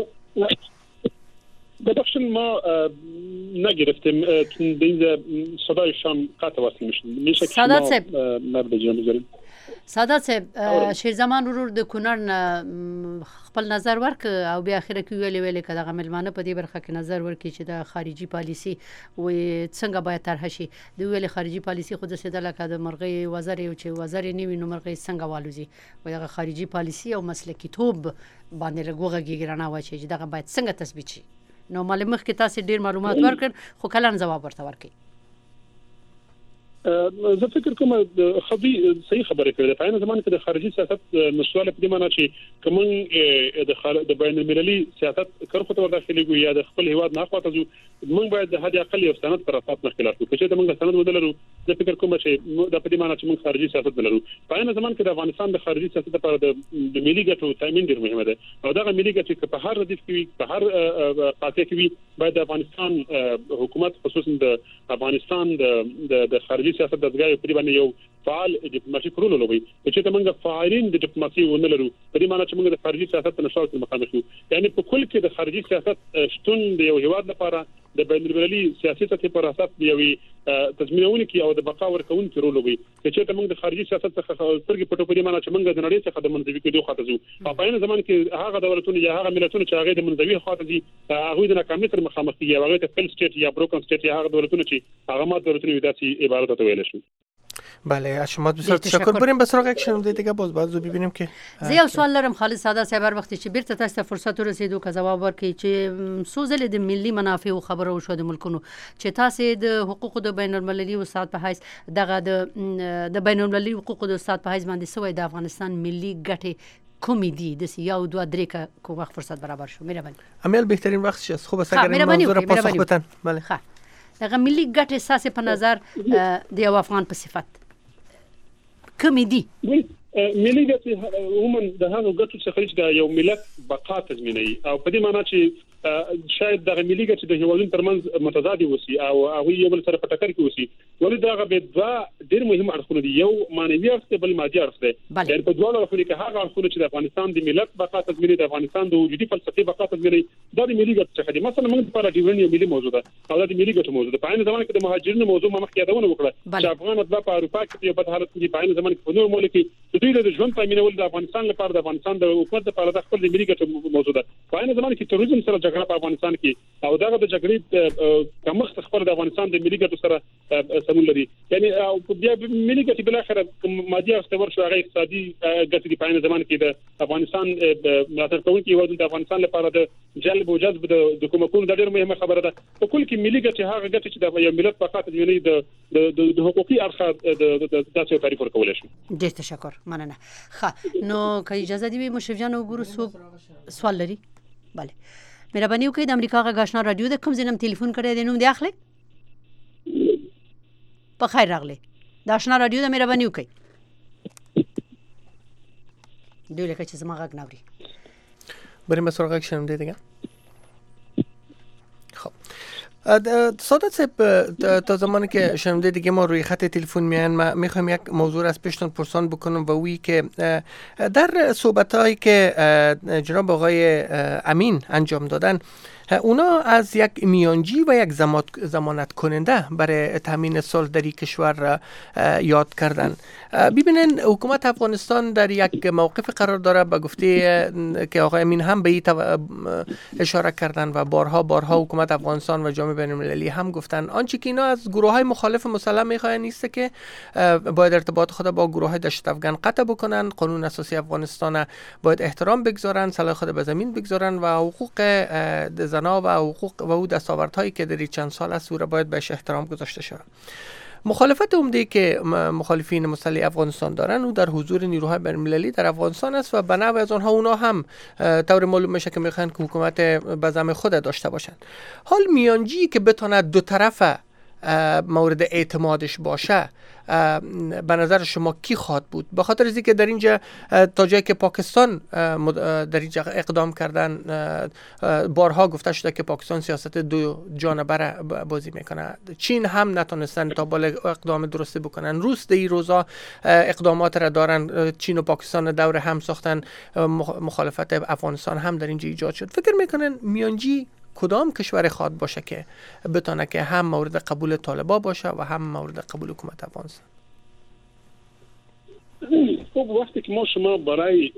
ببخشید ما نگرفتیم به این صدایشان قطع وصل میشه. میشه که ما مرد جان بذاریم. سادات صاحب شیرزمان ورور د کونړ خپل نظر ورک او بیا اخره کې ویلې ویلې کړه هغه ملمانه په دې برخه کې نظر ورکړي چې د خارجي پالیسي و څنګه باید طرح شي. د ویلې خارجي پالیسي خو د سیدل کده مرغۍ وزیر او چې وزیر نیوي نو مرغۍ څنګه والوزي و دغه خارجي پالیسي او مسلکی توب باندې لګوغه ګرانه و چې دغه باید څنګه تثبیت شي. نو معلومه کې تاسو ډیر معلومات ورکړ خو کلان جواب ورته ورکړي. زه فکر کوم خبي صحیح خبره کړې ده. په عین زمان کې د خارجي سیاست مسؤلیت په دې معنی چې کوم د د بین المللي سیاست کړخو ته داخليږي یا د خپل هیواد نه خواته ځو موږ باید د حد اقل یو سند پر اساس نه خلاف وکړو. چې موږ سند ودلرو زه فکر کوم چې د په دې معنی چې موږ خارجي سیاست ولرو. په عین زمان کې د افغانستان د خارجي سیاست لپاره د ملي ګټو تامین ډیر مهمه ده او دغه ملي ګټې په هر ردیف کې په هر قاطع کې باید د افغانستان حکومت خصوصا د افغانستان د د خارجي سیاست د ځای په دې باندې یو فعال ډیپلوماسي کولو لوي. چې ته موږ فعالین د ډیپلوماسي ونه لرو په دې معنی چې موږ د خارجي سیاست په نشاط کې مخامخ یو. یعنی په کل کې د خارجي سیاست شتون د یو هیواد لپاره د بین المللي سیاسي سطح پر اساس دی تضمینونه کې او د بقا ورکون کې رول لوي. چې ته موږ د خارجي سیاست څخه سترګې پټو په دې معنی چې موږ د نړۍ څخه د منځوي کېدو خاطر ځو. په عین زمان کې هغه دولتونه یا هغه ملتونه چې هغه د منځوي خاطر دي هغه د ناکامۍ سره مخامخ دي یا هغه د فیل سټیټ یا بروکن سټیټ یا هغه دولتونه چې هغه مات دولتونه وي داسې عبارت ته ویل شي. بله از شما بسیار تشکر. بریم به سراغ یک شنونده دیگه باز باز ببینیم که زه یو سوال لرم خالد ساده صاحب هر وخت چې بیرته تاسو ته فرصت ورسېدو که جواب ورکړي چې سوزل د ملي منافع او خبرو شو د ملکونو چې تاسو د حقوقو د بین المللي استاد په حیث دغه د د بین المللي حقوقو د استاد په حیث باندې سوی د افغانستان ملي ګټه کومې دي د یو دوه درې کا کوم وخت فرصت برابر شو. مهرباني امیل بهترین وقت است. خوب است اگر این موضوع را پاسخ بدن. بله ها دغه ملي ګټه اساس په نظر د یو افغان په صفت کمیدي ملي ګټې عموما د هغو ګټو څخه چې د یو ملت بقا تضمینوي او په دې معنی چې شاید د ملي ګټې د هیوادونو ترمنځ متضاد وسی او هغه یو بل سره په ټکر کې وسی ولې دا غو دوه ډېر مهم اړخونه دي یو معنوي اړخ بل مادي اړخ دی د په دوه اړخونو کې هغه اړخونه چې د افغانستان د ملت بقا تضمینوي د افغانستان د وجودي فلسفي بقا تضمینوي دا د ملي ګټو څخه دي مثلا موږ لپاره د ډیورن یو ملي موضوع ده او د ملي ګټو موضوع ده په عین ځمانه کې د مهاجرینو موضوع ما مخکې یادونه وکړه چې افغان مطلب په اروپا کې په حالت کې په عین ځمانه کې په نور ملک کې د دوی د ژوند تامینول د افغانستان لپاره د افغانستان د حکومت لپاره د خپل ملي ګټو موضوع ده په عین ځمانه کې تروریزم سره جګړه په افغانستان کې او دغه د جګړې کمښت خبر د افغانستان د ملي ګټو سره سمون لري یعنی او بیا ملي ګټې بل اخر مادي استور شو هغه اقتصادي ګټې په عین ځمانه کې د افغانستان ملاتړ کوونکي هیوادونو د افغانستان لپاره د جلب او جذب د کومکونو د ډېر مهمه خبره ده په کل کې ملي ګټې هغه ګټې چې د یو ملت په خاطر یعنی د د حقوقي اړخ د داسې تعریف ورکول شي. ډېر تشکر مننه. ښه نو که اجازه دی مشرف جان وګورو سو سوال لري. bale مهرباني وکړئ د امریکا غږ آشنا رادیو د کوم ځینم ټلیفون کړی دی نوم دی اخلي په خیر راغلی د آشنا رادیو د مهرباني وکړئ دوی لکه چې زما غږ ناوري بریم به سراغ شنونده دیگه. خب سادات صاحب تا زمانی که شنونده دیگه ما روی خط تلفن میان ما میخوایم یک موضوع از پیشتون پرسان بکنم و وی که در صحبتایی که جناب آقای امین انجام دادن اونا از یک میانجی و یک ضمانت کننده برای تامین صلح کشور یاد کردن. ببینن حکومت افغانستان در یک موقف قرار داره به گفته که آقای امین هم به این اشاره کردن و بارها بارها حکومت افغانستان و جامعه بین‌المللی هم گفتن آنچه که اینا از گروه های مخالف مسلح میخواین نیست که باید ارتباط خود با گروه های دشت افغان قطع بکنن، قانون اساسی افغانستان باید احترام بگذارن، سلاح خود به زمین بگذارن و حقوق زنا و حقوق و او دستاوردهایی که در چند سال است او را باید بهش احترام گذاشته شود. مخالفت عمده که مخالفین مسلح افغانستان دارن او در حضور نیروهای بین‌المللی در افغانستان است و به نحو از آنها اونا هم طور معلوم میشه که میخوان که حکومت به زعم خود داشته باشن. حال میانجی که بتونه دو طرف مورد اعتمادش باشه به نظر شما کی خواهد بود؟ به خاطر از اینکه در اینجا تا جایی که پاکستان در اینجا اقدام کردن بارها گفته شده که پاکستان سیاست دو جانبه بازی میکنه، چین هم نتونستن تا بالا اقدام درستی بکنن، روس در این روزا اقدامات را دارن، چین و پاکستان دور هم ساختن، مخالفت افغانستان هم در اینجا ایجاد شد. فکر میکنن میانجی کدام کشور خواهد باشه که بتونه که هم مورد قبول طالبان باشه و هم مورد قبول حکومت افغانستان؟ خب وقتی که ما شما برای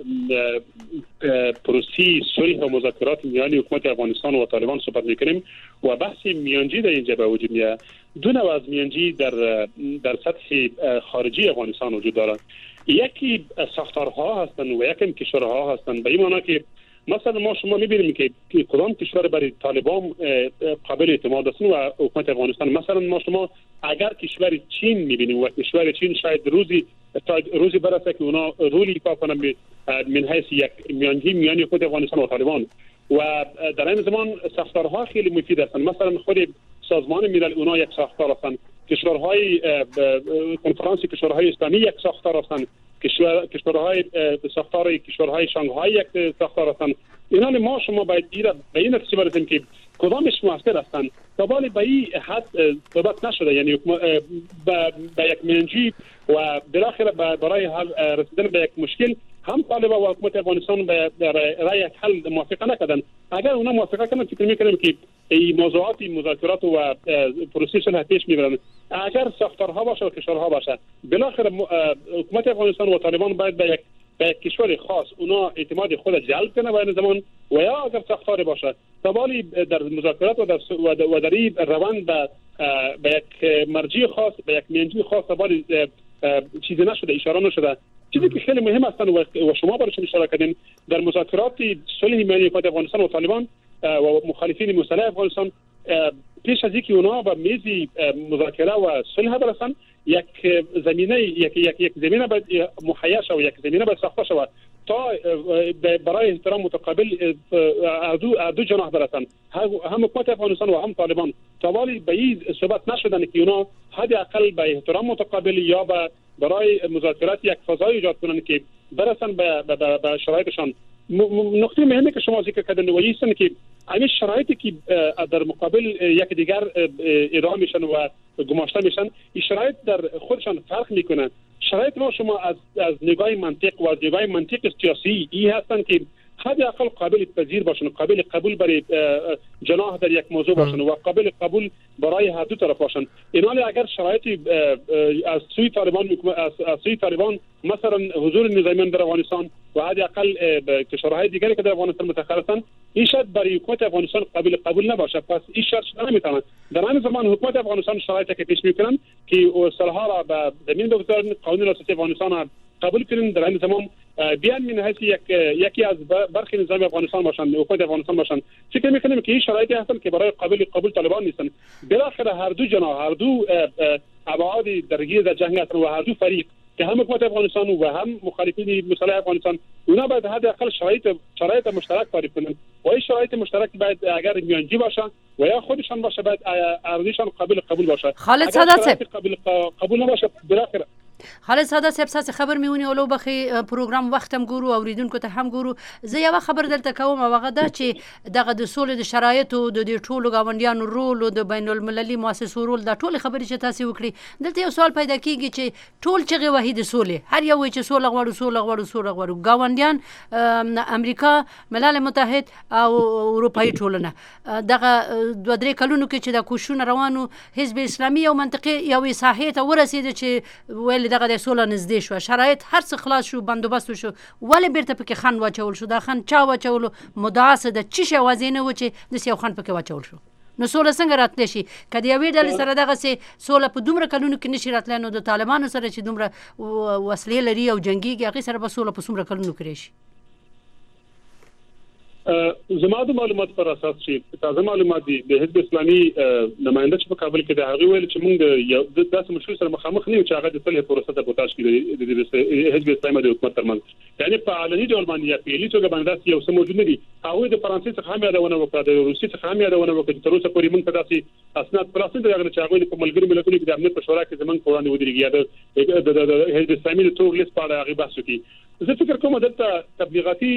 پروسی صلح و مذاکرات میان حکومت افغانستان و طالبان صحبت میکنیم و بحث میانجی در اینجا به وجود میاد، دو نوع از میانجی در در سطح خارجی افغانستان وجود دارد. یکی ساختارها هستند و یکی کشورها هستند. به این معنی که مثلا ما شما میبینیم که کدام کشور برای طالبان قابل اعتماد است و حکومت افغانستان. مثلا ما شما اگر کشور چین میبینیم و کشور چین شاید روزی روزی برسه که اونا رولی ایفا کنن من حیث یک میانجی میان حکومت افغانستان و طالبان و در این زمان ساختارها خیلی مفید هستند. مثلا خود سازمان ملل اونا یک ساختار هستند، کشورهای کنفرانس کشورهای اسلامی یک ساختار هستند، کشور کشورهای ساختار کشورهای شانگهای یک ساختار هستند. اینا ما شما باید ایرا به این نتیجه برسیم که کدامش موثر هستند. تا بالا به این حد صحبت نشده، یعنی به یک میانجی و بالاخره برای حل رسیدن به یک مشکل هم طالبان و حکومت افغانستان به رای حل موافقه نکردن. اگر اونا موافقه کنن فکر میکنم که این موضوعات مذاکرات و پروسه صلح پیش میبرن. اگر ساختارها باشه و کشورها باشه بالاخره حکومت افغانستان و طالبان باید به یک به یک کشور خاص اونا اعتماد خود جلب کنه و زمان و یا اگر ساختار باشه توالی در مذاکرات و در و در این روند به به یک مرجع خاص به یک میانجی خاص توالی چیزی نشده، اشاره نشده. چیزی که خیلی مهم است و شما برایش اشاره کردین در مذاکرات صلح میان حکومت افغانستان و طالبان و مخالفین مسلح افغانستان پیش از اینکه اونا به میز مذاکره و صلح برسن یک زمینه یک یک یک زمینه باید مهیا شود، یک زمینه باید ساخته شود تا برای احترام متقابل دو دو جناح برسن، هم حکومت افغانستان و هم طالبان. تا ولی به این صحبت نشدن که اونا حد اقل به احترام متقابل یا به برای مذاکرات یک فضای ایجاد کنند که برسن به به شرایطشان. نکته مهمی که شما ذکر کردن و این که همین شرایطی که در مقابل یک دیگر ادعا میشن و گماشته میشن، این شرایط در خودشان فرق میکنن. شرایط ما شما از از نگاه منطق و از نگاه منطق سیاسی این هستن که حداقل قابل پذیر باشن، قابل قبول برای جناح در یک موضوع باشن و قابل قبول برای هر دو طرف باشن. اینالی اگر شرایطی از سوی طالبان از سوی طالبان مثلا حضور نظامیان در افغانستان و حداقل کشورهای دیگری که در افغانستان متخلفن، این شاید برای حکومت افغانستان قابل قبول نباشه. پس این شرط نمیتونه. در همین زمان حکومت افغانستان شرایطی که پیش میکنن که اصلاحات را به زمین بگذارن، قانون اساسی افغانستان قبول کنن، در همین زمان بیان من حیث یک یکی از برخی نظام افغانستان باشن، حکومت افغانستان باشن. فکر میکنم که این شرایطی هستن که برای قابل قبول طالبان نیستن. بالاخره هر دو جناح، هر دو ابعاد درگیر در جنگ هستن و هر دو فریق که هم حکومت افغانستان و هم مخالفین مسلح افغانستان، اونا باید حداقل شرایط شرایط مشترک تعریف کنن و این شرایط مشترک باید اگر میانجی باشه و یا خودشان باشه باید ارزششان قابل قبول باشه. خالد سادات صاحب قابل قبول نباشه بالاخره خالد سادات صاحب ساس خبر میونی اولو بخي پروګرام وختم ګورو اوریدونکو ته هم ګورو. زه یو خبر دلته کوم هغه دا چې دغه د سولې د شرایطو د دې ټولو گاونډیانو رول او د بین المللي مؤسسو رول دا ټول خبرې چې تاسو وکړي، دلته یو سوال پیدا کیږي چې ټول چې وحید سولې هر یو چې سولې غواړو سولې غواړو سولې غواړو گاونډیان امریکا، ملل متحد او اروپאי ټولنه دغه دوه درې کلونو کې چې د کوششونه روانو حزب اسلامي او منطقي یو ساحې ته ورسېد چې ویل دغه د سوله نږدې شو، شرایط هر څه خلاص شو، بندوبست شو، ولې بیرته پکې خن واچول شو؟ دا خن چا واچولو؟ مدعا څه ده؟ چې شی واضح نه و چې داسې یو خن پکې واچول شو؟ نو سوله څنګه راتلی شي؟ که د یوې ډلې سره دغسې سوله په دومره کلونو کې نشي راتلی، نو د طالبانو سره چې دومره وسلې لري او جنګېږي هغې سره به سوله په څومره کلونو کې راشي؟ زما د معلومات پر اساس چې تازه معلومات دي د حزب اسلامي نماینده چې په کابل کې د هغه ویل چې موږ یو داسې مشکل سره مخامخ نه یو چې هغه د صلح پروسه ته بوتاش کړي د حزب اسلامي د حکومت ترمنځ، یعنی په علني ډول باندې یا په لیتو باندې یو څه موجود نه دي. هغه د فرانسې څخه هم یادونه وکړه، د روسي څخه هم یادونه وکړه چې تر اوسه پورې موږ په داسې اسناد پلاسټ دغه چې هغه په ملګری ملتونو کې د امنیت په شورا کې زمونږ په وړاندې ودرېږي د حزب اسلامي د تور لیست په اړه هغه بحث وکړي. زه فکر کوم دلته تبلیغاتي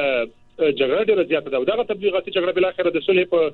جګړه ډېره زیاته ده او دغه تبلیغاتي جګړه بل اخر د صلح په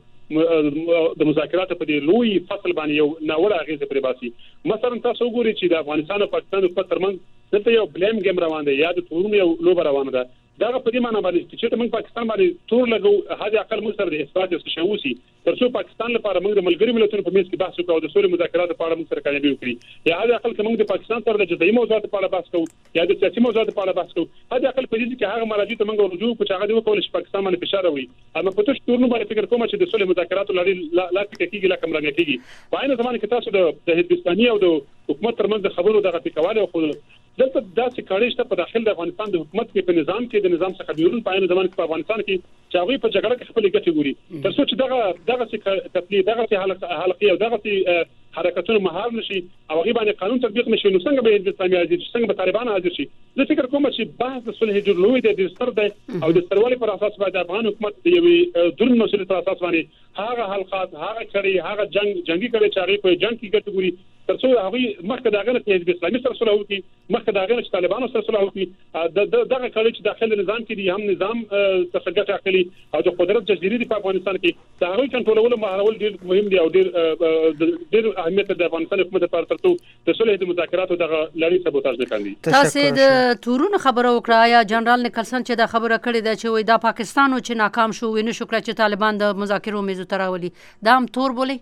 د مذاکراتو په دې لوی فصل باندې یو ناوړه اغیزه پرې باسي. مثلا تاسو وګورئ چې د افغانستان او پاکستان په ترمنځ دلته یو بلیم گیم روان دی یا د تورونو یو لوبه روانه ده. دا په دې معنی باندې چې موږ پاکستان باندې تور لګو هدا اقل موږ سره د اثبات څه شوسی ترڅو پاکستان لپاره موږ د ملګری ملتونو په میز کې بحث وکړو، د صلح مذاکراتو په اړه موږ سره کامیابی وکړي، یا هدا اقل موږ د پاکستان سره د جدي موضوعاتو په اړه بحث کوو یا د سیاسي موضوعاتو په اړه بحث کوو. هدا اقل په دې کې هغه مراجع ته موږ رجوع کوو چې هغه د وکول چې پاکستان باندې فشار وي. اما په تاسو تورنو باندې فکر کوم چې د صلح مذاکراتو لري لا فکر کیږي لا کوم رنګ کیږي. په عین زمانه کې تاسو د حزب اسلامي او د حکومت ترمنځ د خبرو دغه ټکواله خو دلته داسې کړي چې په داخل د افغانستان د حکومت کې په نظام کې د نظام څخه بیرون په عین زمانه کې په افغانستان کې چې هغه په جګړه کې خپل ګټه ګوري، ترڅو چې دغه دغه تفلیه دغه حلقې او دغه حرکتونه مهار نشي او هغه باندې قانون تطبیق نشي، نو څنګه به حزب اسلامي حاضر شي، څنګه به طالبان حاضر شي؟ زه فکر کوم چې بحث د صلح جوړولو د ستر دی او د ستروالي پر اساس باید افغان حکومت د یوې درن مسلې پر اساس باندې هغه حلقات هغه کړي هغه جنگ جنگي کړي چې هغه په جنگ کې ګټه ګوري، ترڅو هغه مخکې دا غلط حزب اسلامي سره سره وکړي، مخکې دا غلط طالبانو سره سره وکړي، دغه کړي چې داخل نظام کې دي هم نظام څخه ګټه اخلي او د قدرت جزیرې په افغانستان کې دا هغه کنټرولول مهارول ډیر مهم دي او ډیر ډیر اهمیت د افغانستان حکومت لپاره ترڅو د صلح د مذاکراتو دغه لړۍ سبوتاژ نه کاندي. تاسو د تورونو خبره وکړه، یا جنرال نیکلسن چې دا خبره کړې ده چې وای دا پاکستان او چې ناکام شو ویني شو کړ چې طالبان د مذاکرو میزو تراولي، دا هم تور بولی؟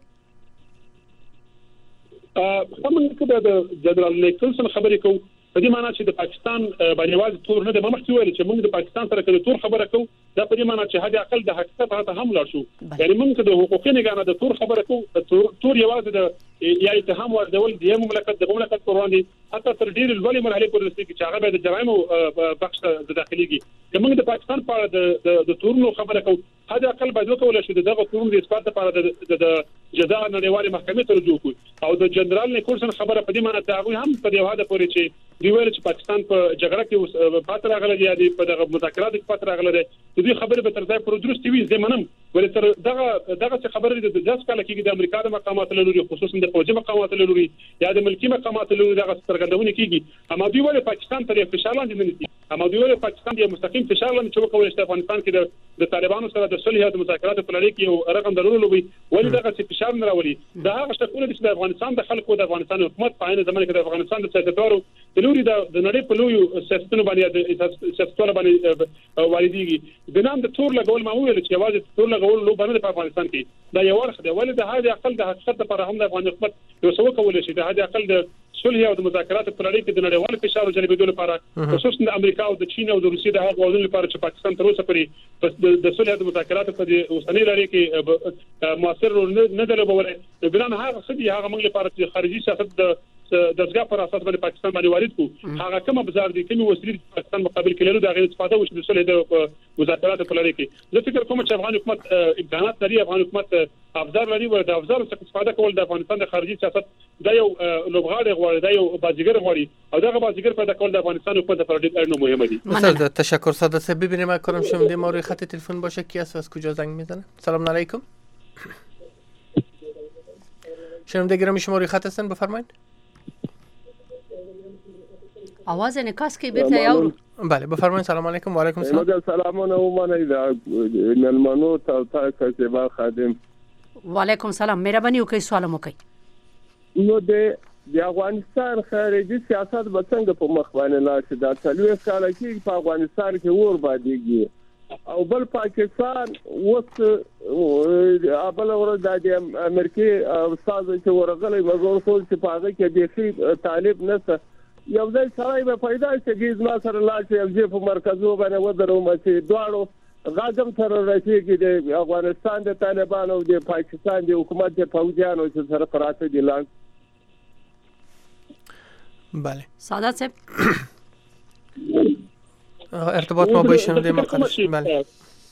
ا کومه کده د جنرال نیکلسن خبرې کو په دې معنی چې د پاکستان باندې واځ تور نه د مخکې ویل چې موږ د پاکستان سره کله تور خبره کو، دا په دې معنی چې هدا اقل د حقیقت هغه هم لاړ شو، یعنی موږ د حقوقي نگاه د تور خبره کو، تور یوازې د یا اتهام ورډول د مملکت د مملکت پر وړاندې حتی تر ډیر لوړې مرحله پورې رسېږي چې هغه به د جرایمو بخش د داخليږي. موږ د پاکستان په اړه د د تورونو خبره کو، هدا اقل باید وکول شي دغه تورونو د اثبات لپاره د جزا نړیوالې محکمې ته رجوع کړ او د جنرال نیکولسن خبره په دې معنی ته هغه هم په دې واده پورې چې دی ویل چې پاکستان په جګړه کې پاتې راغلی دی یا په دغه مذاکراتو کې پاتې راغلی دی د دې خبره به تر ځای پر درست وي زه منم ولې تر دغه دغه خبره د ځس کله کې د امریکا د مقامات لوري خصوصا د فوجي مقامات لوري یا د ملکی مقامات لوري دغه څرګندونه کیږي اما دوی ولې پاکستان ته فشار لاندې نه دي اما دوی ولې پاکستان د مستقیم فشار لاندې چې وکولای شي افغانستان کې د طالبانو سره د صلح او مذاکراتو په لړۍ کې یو رقم درولو وي ولې دغه فشار نه راولي دا هغه شکونه چې د افغانستان د خلکو د افغانستان حکومت په عین زمانه کې د افغانستان د سیاستوالو د لوري د نړۍ په لوی سیاستونو باندې د سیاستوالو باندې واردېږي د نام د تور لګول معمول چې یوازې تور لګول لو باندې په افغانستان کې دا یو ورخ دی ولې د هغه اقل د حقیقت لپاره هم د افغان حکومت یو څه کولای شي د هغه اقل د صلح او د مذاکراتو په لړۍ کې د نړیوال فشار جلبېدو لپاره خصوصا د امریکا او د چین او د روسیې د هغه غوښتنو لپاره چې پاکستان تر اوسه پورې د صلح او د مذاکراتو په اوسنۍ لړۍ کې موثر رول نه درلودلی بلان هغه څه دي هغه موږ لپاره چې خارجي سیاست د دغه پر اساس باندې پاکستان باندې وارد کو هغه کومه بازار دي کومه وسیله پاکستان مقابل کې لري دا غیر استفاده وشي د صلح د مذاکراتو په لړۍ کې زه فکر کوم چې افغان حکومت امکانات لري افغان حکومت افزار لري او د افزار څخه استفاده کول د افغانستان د خارجي سیاست دا یو لوبغاړی غواړي دا یو بازیګر غواړي او دغه بازیګر پیدا کول د افغانستان حکومت لپاره ډېر اړین مهمه دي. استاد تشکر ساده سه ببینیم اکرم شمدی ما روی خط تلفن باشه کی است از کجا زنگ میزنه. سلام علیکم. شنونده گرامی شما روی خط هستن بفرمایید. آواز انعکاس کی بیرته یاورو. بله بفرمایید. سلام علیکم و علیکم السلام. مدل سلامونه و من نلمنو تا تا کسبا خادم. و علیکم سلام. مهرباني وکړئ سوال مو کوي. نو د د افغانستان خارجي سیاست به څنګه په مخ باندې لاړ شي دا څلوي کال کې په افغانستان کې ور باندېږي او بل پاکستان اوس ابل ورځ د امریکای استاد چې ورغلی مګور ټول چې پاغه کې د طالب نسه یو ځای سره به پیدا شي چې ما سره لا چې یو په مرکزو باندې ودرو چې دواړو غاځم سره راشي د افغانستان د طالبانو او د پاکستان د حکومت د فوجیانو چې سره قراته دي لاند. بله سعادت صاحب ارتباط ما با ایشون دیگه مقدس بله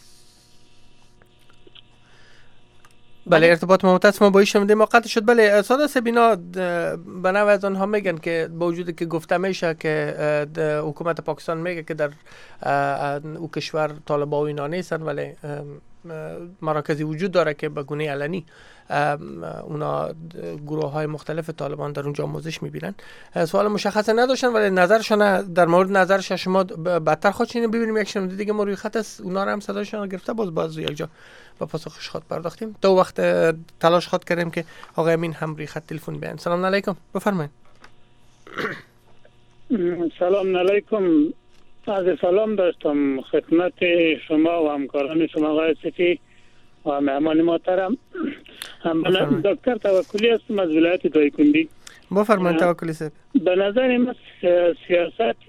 بله ارتباط متصل ما با ایشون دیگه مقدس شد. بله ساده سبینا به نوع از آنها میگن که با وجودی که گفته میشه که حکومت پاکستان میگه که در او کشور طالبان و اینا نیستن ولی مراکزی وجود داره که به گونه علنی اونا گروه های مختلف طالبان در اونجا آموزش میبینن. سوال مشخص نداشتن ولی نظرشون در مورد نظرش شما بدتر خودشین ببینیم. یک شنونده دیگه ما روی خط است اونا رو هم صداشون گرفته باز باز یک جا با پاسخش خود پرداختیم. دو وقت تلاش خود کردیم که آقای امین هم روی خط تلفن بیان. سلام علیکم بفرمایید. سلام علیکم. از سلام داشتم خدمت شما و همکاران شما آقای صفی و مهمان محترم. من دکتر توکلی هستم از ولایت دایکنډي. بفرمایید توکلی صاحب. به نظر من سیاست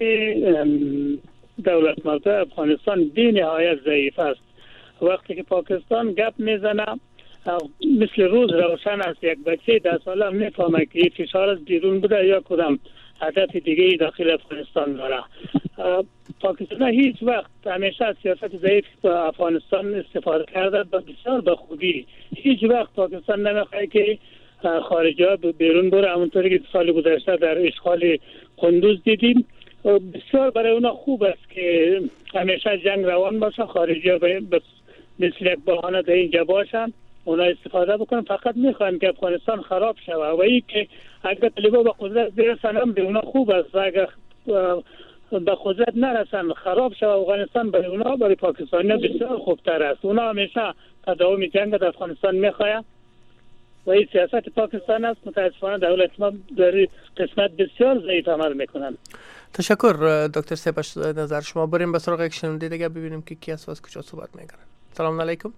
دولت مرد افغانستان بی نهایت ضعیف است. وقتی که پاکستان گپ میزنه مثل روز روشن است یک بچه ده ساله میفهمه که فشار از بیرون بوده یا کدام هدف دیگه داخل افغانستان داره. پاکستان هیچ وقت همیشه سیاست ضعیف افغانستان استفاده کرده بسیار به خوبی. هیچ وقت پاکستان نمیخواد که خارجی ها بیرون بره. همونطوری که سال گذشته در اشغال قندوز دیدیم بسیار برای اونا خوب است که همیشه جنگ روان باشه، خارجی ها مثل یک بهانه در اینجا باشن اونا استفاده بکنن. فقط میخوایم که افغانستان خراب شود و این که اگر طالبان به قدرت برسن هم به اونا خوب است. اگر به قدرت نرسن خراب شود افغانستان برای اونا برای پاکستانی بسیار خوبتر است. اونا همیشه تداوم جنگ در افغانستان میخواهند و این سیاست پاکستان است. متاسفانه دولت ما در قسمت بسیار ضعیف عمل میکنن. تشکر دکتر سپاس نظر شما. بریم به سراغ یک شنونده دیگه ببینیم که کی است و از کجا صحبت میکنن. سلام علیکم.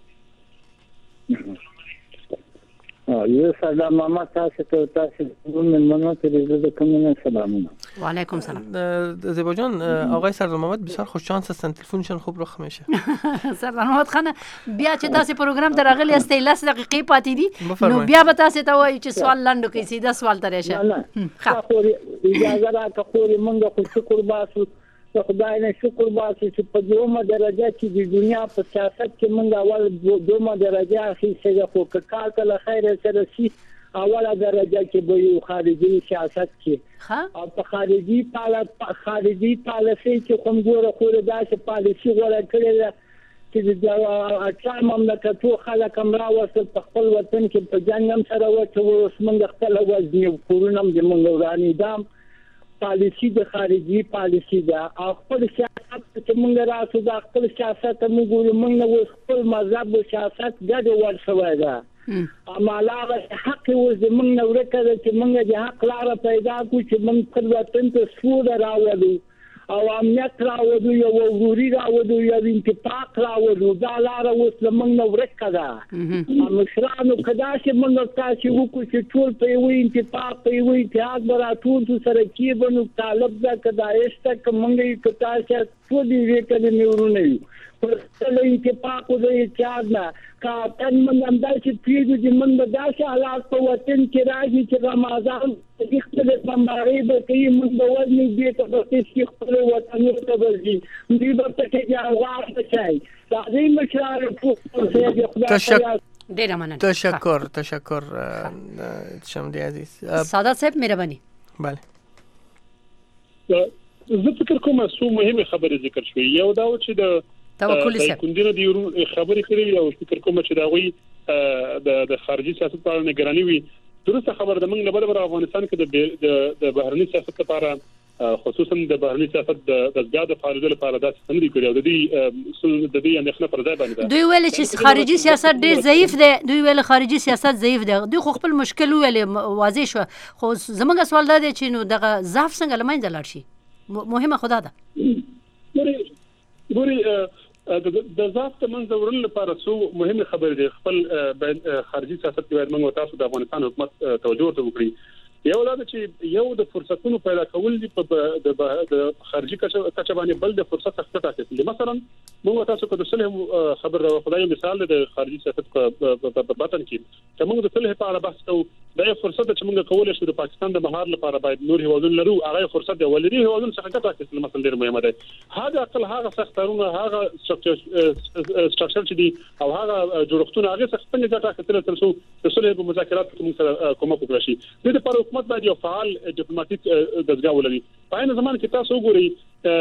یو سلام محمد تاسو ته تاسو من منو تلویزیون کومه سلامونه. و علیکم سلام. زیبا جان آقای سردار محمد بسیار خوش شانس هستن تلفنشون خوب رخ میشه. سردار محمد خان بیا چې تاسو پروګرام ته راغلی استې لس دقیقې پاتې دي نو بیا به تاسو ته وایي چې سوال لاندو کې سیده سوال ترې شه. خو اجازه راکړه خو مونږ خو شکر باسو خدای نه شکر باسي چې په دومره درجه کې د دنیا په سیاست کې موږ اول دومره درجه اخیستې خو که کار کله خیر سره شي اوله درجه کې به یو خارجي سیاست کې او په خارجي پالیسي خارجي پالیسي کې کوم ګوره خو داسې پالیسي غوړه کړې ده چې د اټرام مملکتو خلک هم راوستل په خپل وطن کې په جنګ هم سره وچه اوس موږ خپل وزني کورونه هم د موږ ورانېدام پالیسي د خارجي پالیسي ده او خپل سیاست چې موږ راسو د خپل سیاست موږ ګورو موږ خپل مذهب او سیاست ګډ ورسوي ده اماله حق اوس د موږ نو ورکړه چې موږ د حق لاره پیدا کړو چې موږ خپل وطن ته سوله راوړو او امنیت راوړو یو وروري راوړو یو اتفاق راوړو دا لاره اوس موږ نو ورکړه مشرانو کدا چې موږ تاسو وکړو چې ټول په یو اتفاق په یو اتحاد براتون سره کې بنو طالب دا کدا ایسته کومه کې تاسو ټول دې کله نیورونه پر څه اتفاق او اتحاد نه کا تن من انداز چې پیږي چې من د داسې حالات په وطن کې راځي چې رمضان د خپل بمباري به کوي من د وزن دې ته په چې خپل وطن ته ورځي دې په څه کې هغه شي دا دې مشران په څه کې خدای ډیر مننه تشکر تشکر شمدی عزیز سعادت صاحب مهرباني بله زه فکر کوم څو مهمه خبرې ذکر شوې یو دا چې د توکل صاحب کوندینه دی خبرې کړې او فکر کوم چې دا غوي د د خارجي سیاست په اړه نگرانی وي درسته خبر د موږ نه بل افغانستان کې د د بهرني سیاست لپاره خصوصا د بهرني سیاست د زیاده فعالیت لپاره د سندري کړی او د دې د دې اندېښنه پر ځای باندې دوی ویل چې خارجي سیاست ډیر ضعیف دی دوی ویل خارجي سیاست ضعیف دی دوی خو خپل مشکل ویل واضح شو خو زمونږ سوال دا دی چې نو دغه ضعف څنګه لمنځه لاړ شي مهمه خدا ده ګوري ګوري د ذات منځ ورل لپاره څو مهمه خبرې دي خپل خارجي سیاست کې باید موږ تاسو د افغانستان حکومت توجه ورته وکړي یو دا چې یو د فرصتونو پیدا کول دي په د خارجي کچه باندې بل د فرصت څخه تاسو مثلا موږ تاسو کو د صلح خبر خدای مثال د خارجي سیاست په بطن کې چې موږ د صلح په اړه بحث کوو دا یو فرصت چې موږ کولای شو د پاکستان د مهار لپاره باید نور هیوادونه لرو هغه فرصت دی ولري هیوادونه څخه تاسو مثلا ډیر مهمه ده هغه عقل هغه سختارونه هغه سټراکچر چې دي او هغه جوړښتونه هغه څخه څنګه ګټه اخیستل ترڅو د صلح په مذاکرات کې موږ سره کومک وکړو شي د لپاره حکومت باید یو فعال ډیپلوماټیک دستګاه ولري په عین زمان کې تاسو وګورئ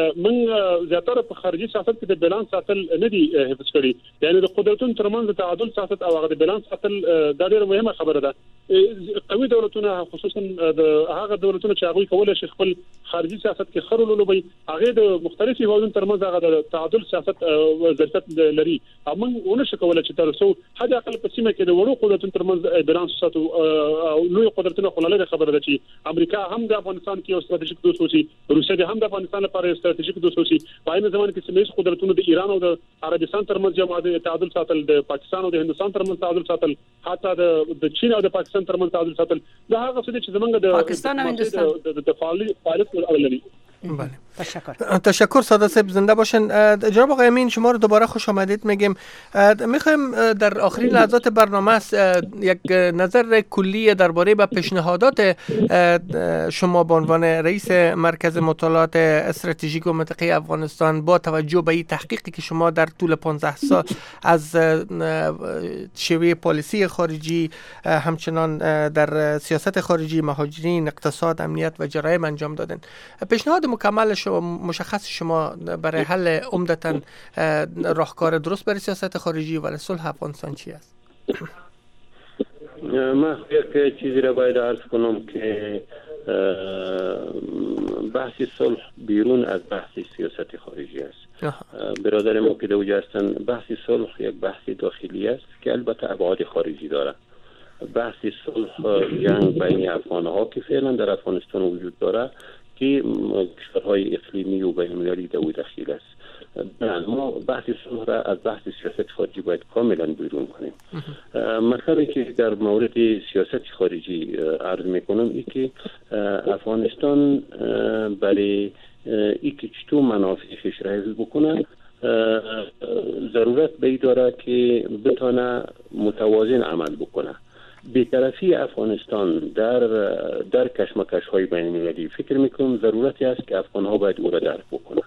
من زیاتره په خارجي سیاست کې د بیلانس ساتل نه دي حفظ کړي یعنی د قدرتونو ترمنځ د تعادل سیاست او هغه د بیلانس ساتل د ډېر مهمه خبره ده قوي دولتونه خصوصا د هغه دولتونه چې هغه کولای شي خپل خارجي سیاست کې خرولو لوي هغه د مختلفو هیوادونو ترمنځ هغه د تعادل سیاست ظرفیت لري موږ ونه شو کولای چې ترڅو حد اقل په سیمه کې د وړو قدرتونو ترمنځ بیلانس ساتو او لوی قدرتونه خلل خبره ده چې امریکا هم د افغانستان کې یو ستراتیژیک دوست وسی روسیه هم د افغانستان لپاره ستراتیژیک دوست وسی په عین زمان کې سیمه قدرتونو د ایران او د عربستان ترمنځ جماعت تعادل ساتل د پاکستان او د هندستان ترمنځ تعادل ساتل حتی د چین او د پاکستان ترمنځ تعادل ساتل دا هغه څه چې زمونږ د پاکستان او هندستان د فعالیت ولري بله تشکر تشکر سعادت صاحب زنده باشن. جناب آقای امین شما رو دوباره خوش آمدید میگیم. میخوایم در آخرین لحظات برنامه یک نظر کلی درباره با پیشنهادات شما به عنوان رئیس مرکز مطالعات استراتژیک و منطقه افغانستان با توجه به این تحقیقی که شما در طول پانزده سال از شیوه پالیسی خارجی همچنان در سیاست خارجی، مهاجرین، اقتصاد، امنیت و جرایم انجام دادن، پیشنهاد مکمل شما مشخص شما برای حل عمدتاً راهکار درست برای سیاست خارجی و صلح افغانستان چی است؟ من یک چیزی را باید عرض کنم که بحث صلح بیرون از بحث سیاست خارجی است. برادر ما که دوجه هستن، بحث صلح یک بحث داخلی است که البته ابعاد خارجی داره. بحث صلح جنگ بین افغان‌ها که فعلا در افغانستان وجود داره که کشورهای اقلیمی و بین‌المللی در او دخیل است. ما بحث صلح را از بحث سیاست خارجی باید کاملا بیرون کنیم. مطلبی که در مورد سیاست خارجی عرض میکنم این که افغانستان برای این که چطور منافع خیش را حفظ بکنه ضرورت به این داره که بتانه متوازن عمل بکنه. بی‌طرفی افغانستان در در کشمکش های بین المللی فکر میکنم ضرورتی است که افغان ها باید او را درک بکنه.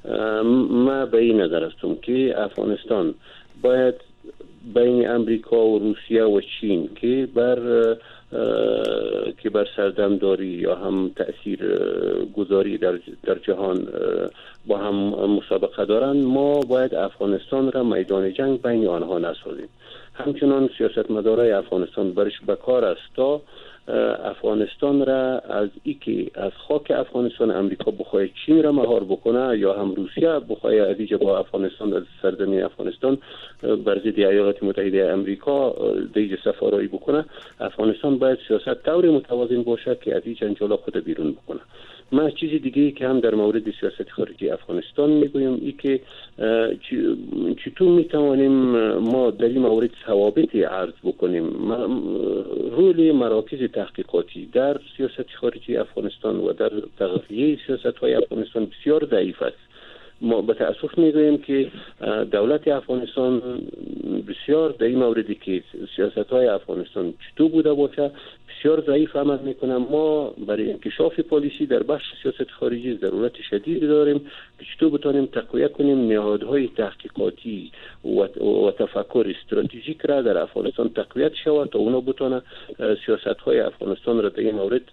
ما به این نظر هستم که افغانستان باید بین امریکا و روسیه و چین که بر که بر سردمداری یا هم تأثیر گذاری در در جهان با هم مسابقه دارند، ما باید افغانستان را میدان جنگ بین آنها نسازیم. همچنان سیاستمدارای افغانستان برش بکار است تا افغانستان را از ای که از خاک افغانستان امریکا بخواه چین را مهار بکنه یا هم روسیه بخواه ادیجه با افغانستان از سرزمین افغانستان بر ضد ایالات متحده امریکا دیجه سفارایی بکنه، افغانستان باید سیاست طوری متوازن باشه که ادیجه انجالا خود بیرون بکنه. من چیزی دیگه که هم در مورد سیاست خارجی افغانستان میگویم ای که چطور میتوانیم ما در این مورد ثوابتی عرض بکنیم. رول مراکز تحقیقاتی در سیاست خارجی افغانستان و در تغذیه سیاست های افغانستان بسیار ضعیف است. ما به تأسف میگوییم که دولت افغانستان بسیار در این موردی که سیاست های افغانستان چطور بوده باشه بسیار ضعیف عمل میکنه. ما برای انکشاف پالیسی در بخش سیاست خارجی ضرورت شدید داریم که چطور بتانیم تقویت کنیم نهادهای تحقیقاتی و, و تفکر استراتژیک را در افغانستان تقویت شود تا اونا بتونه سیاست های افغانستان را در این مورد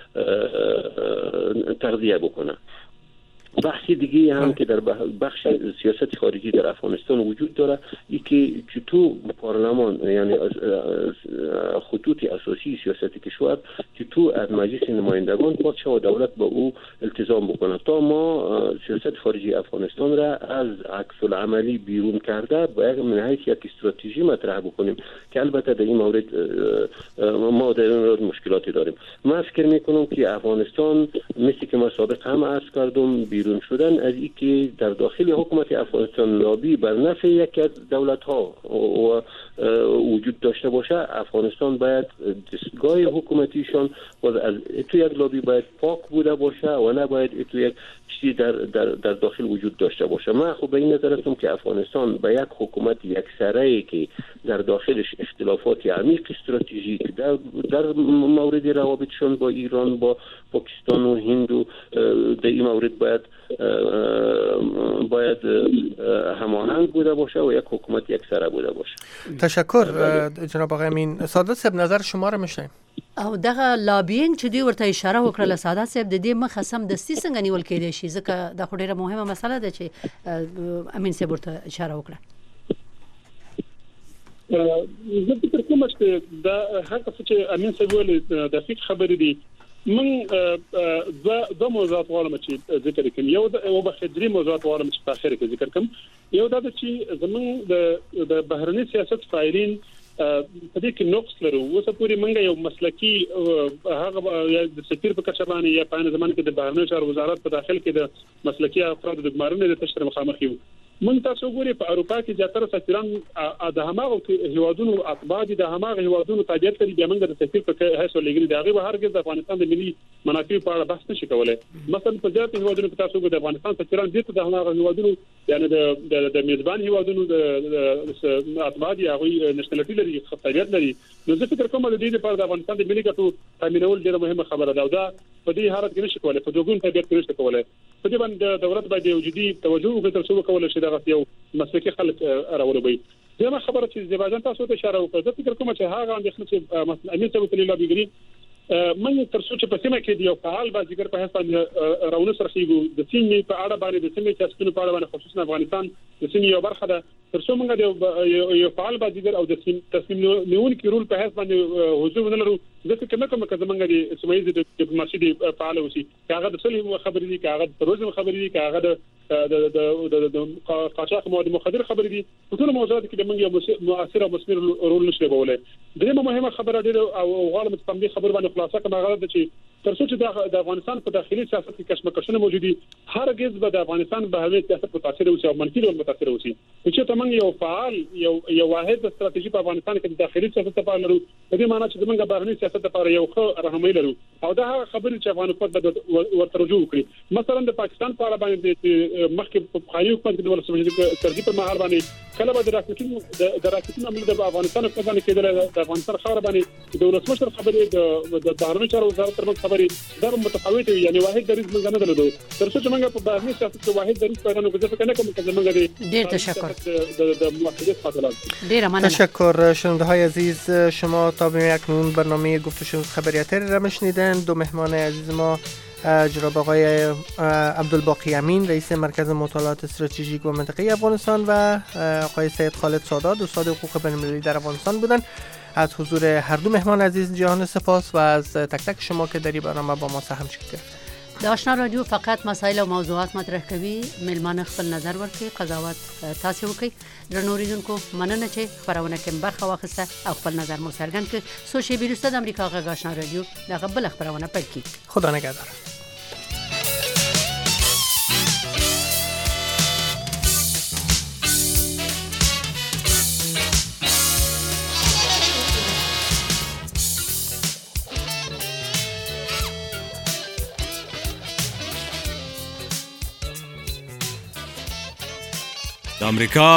تغذیه بکنه. بحث دیگه هم که در بخش سیاست خارجی در افغانستان وجود داره ای که چطور پارلمان یعنی خطوط اساسی سیاست کشور چطور از مجلس نمایندگان پاس و دولت با او التزام بکنه تا ما سیاست خارجی افغانستان را از عکس العملی بیرون کرده باید من حیث یک استراتژی مطرح بکنیم که البته در این مورد ما در این مورد مشکلاتی داریم. من فکر میکنم که افغانستان مثل که من سابق هم عرض کردم بیرون شدن از این که در داخل حکومت افغانستان لابی بر نفع یکی از دولت ها وجود داشته باشه، افغانستان باید دستگاه حکومتیشان از اتو یک لابی باید پاک بوده باشه و نباید اتو یک چیزی در, در, در داخل وجود داشته باشه. من خب به این نظر هستم که افغانستان به یک حکومت یک سره‌ای که در داخلش اختلافات عمیق استراتژیک در, در مورد روابطشون با ایران با پاکستان و هند و در این مورد باید باید هماهنگ بوده باشه و یک حکومت یک سره بوده باشه. تشکر جناب آقای امین. سعادت صاحب نظر شما را میشنیم. او دغه لابینګ چې دی ورته اشاره وکړه ساده صاحب د دې مخ سم دستی څنګه نیول کېدای شي ځکه دا خو ډیره مهمه مسله ده چې امین صاحب ورته اشاره وکړه. زه فکر کوم چې دا هغه چې امین صاحب ویل د فکر خبرې دي. من دا موضوعات غواړم چې ذکر کوم. یو او په خدري موضوعات غواړم چې په اخر کې ذکر کوم. یو دا چې زمون د بهرني سیاست فاعلین په دې کې نقص لرو. اوسه پوری منګه یو مسلکی هغه د سفیر په کچه باندې یا په زمانه کې د بهرنی چارو وزارت په داخل کې د مسلکی افراد د ګمارنې د تشر مخامخ یو. من تاسو ګوري په اروپا کې زیاتره سفیران د هماغه هیوادونو اتباع د هماغه هیوادونو تابعیت لري. بیا موږ د سفیر په حیث لګري دا غو هرګز د افغانستان د ملي منافع په اړه بحث نشي کولای. مثلا په ځاتي هیوادونو په تاسو ګوري د افغانستان سفیران دي ته د هماغه هیوادونو یعنی د د میزبان هیوادونو د اتباع دي هغه نشنلټي لري خپليت لري. نو زه فکر کوم د دې لپاره د افغانستان د ملي ګټو تامینول ډیره مهمه خبره ده. دا په دې حالت کې نشي کولای په دوګون تابعیت کې نشي کولای. په دې باندې دولت باید یو جدي توجه وکړي تر څو کولای شي دا یو مسلکی خلک راولوي. دغه خبره چې زباجان تاسو ته اشاره وکړه. زه فکر کوم چې هغه اندېښنه چې مثلا امین صاحب تل لابي ګری من تر څو چې په سیمه کې دی یو فعال بازیګر په حساب راونه سرخیږو د سیمې په اړه باندې د سیمې چې په اړه باندې خصوصا افغانستان د سیمې یو برخه ده. تر څو موږ د یو فعال بازیګر او د تصمیم نیونکي رول په حساب باندې حضور نه لرو. ځکه چې کومه کومه زمونږ د سیمایي د ډیپلوماسي دی فعال وسی هغه د صلح خبرې دي هغه د تروریزم خبرې دي هغه د د د قاچاق مواد مخدر خبرې دي. په ټول موضوعات کې د موږ یو مؤثر او مثمر رول نشي لرولای. درېمه مهمه خبره ډیره او غواړم چې په دې خبر باندې خلاصه کړم. هغه د چې تر څو چې د افغانستان په داخلي سیاست کې کشمکشونه موجودي هرګز به د افغانستان بهرني سیاست متاثر وي او منفي ډول متاثر وي. چې ته موږ یو فعال یو یو واحد ستراتیژي په افغانستان کې د داخلي سیاست لپاره لرو. په دې معنی چې موږ بهرني سیاست لپاره یو ښه راهنمایي لرو او دا هغه خبرې چې افغان حکومت به ورته رجوع وکړي. مثلا د پاکستان په اړه باندې مخکې په خاري حکومت کې د ولسمشر ترجیح په مهار باندې کله به د راکټونو د راکټونو عمل د افغانستان په ځان کې د افغانستان خبره باندې د ولسمشر خبرې د بهرنی چارو وزارت تر څنګ خبرې دا متفاوت وي یعنی واحد دریځ موږ نه درلودو تر څو چې موږ په بهرنی سیاست کې واحد دریځ پیدا نه کوو ځکه نه کوم چې موږ ډیر تشکر د موافقت خاطرات ډیر مننه. تشکر شنونده های عزیز، شما تا به اکنون برنامه گفت و شنود خبریاتی را میشنیدن. دو مهمان عزیز ما جناب آقای عبدالباقی امین رئیس مرکز مطالعات استراتژیک و منطقه‌ای افغانستان و آقای سید خالد سادات استاد حقوق بین‌المللی در افغانستان بودند. از حضور هر دو مهمان عزیز جهان سپاس و از تک تک شما که در این برنامه با ما سهم شدید. د آشنا رادیو فقط مسائل او موضوعات مطرح کوي، ملمانه خپل نظر ورکړي، قضاوت تاسو وکړي. درنو اوریدونکو مننه چې خبرونه کې برخه واخیسته او خپل نظر مو څرګند کړ. سو شی بیرسته د امریکا غږ آشنا رادیو دغه بل خبرونه پیل کړي. خدا نگهدار. امریکا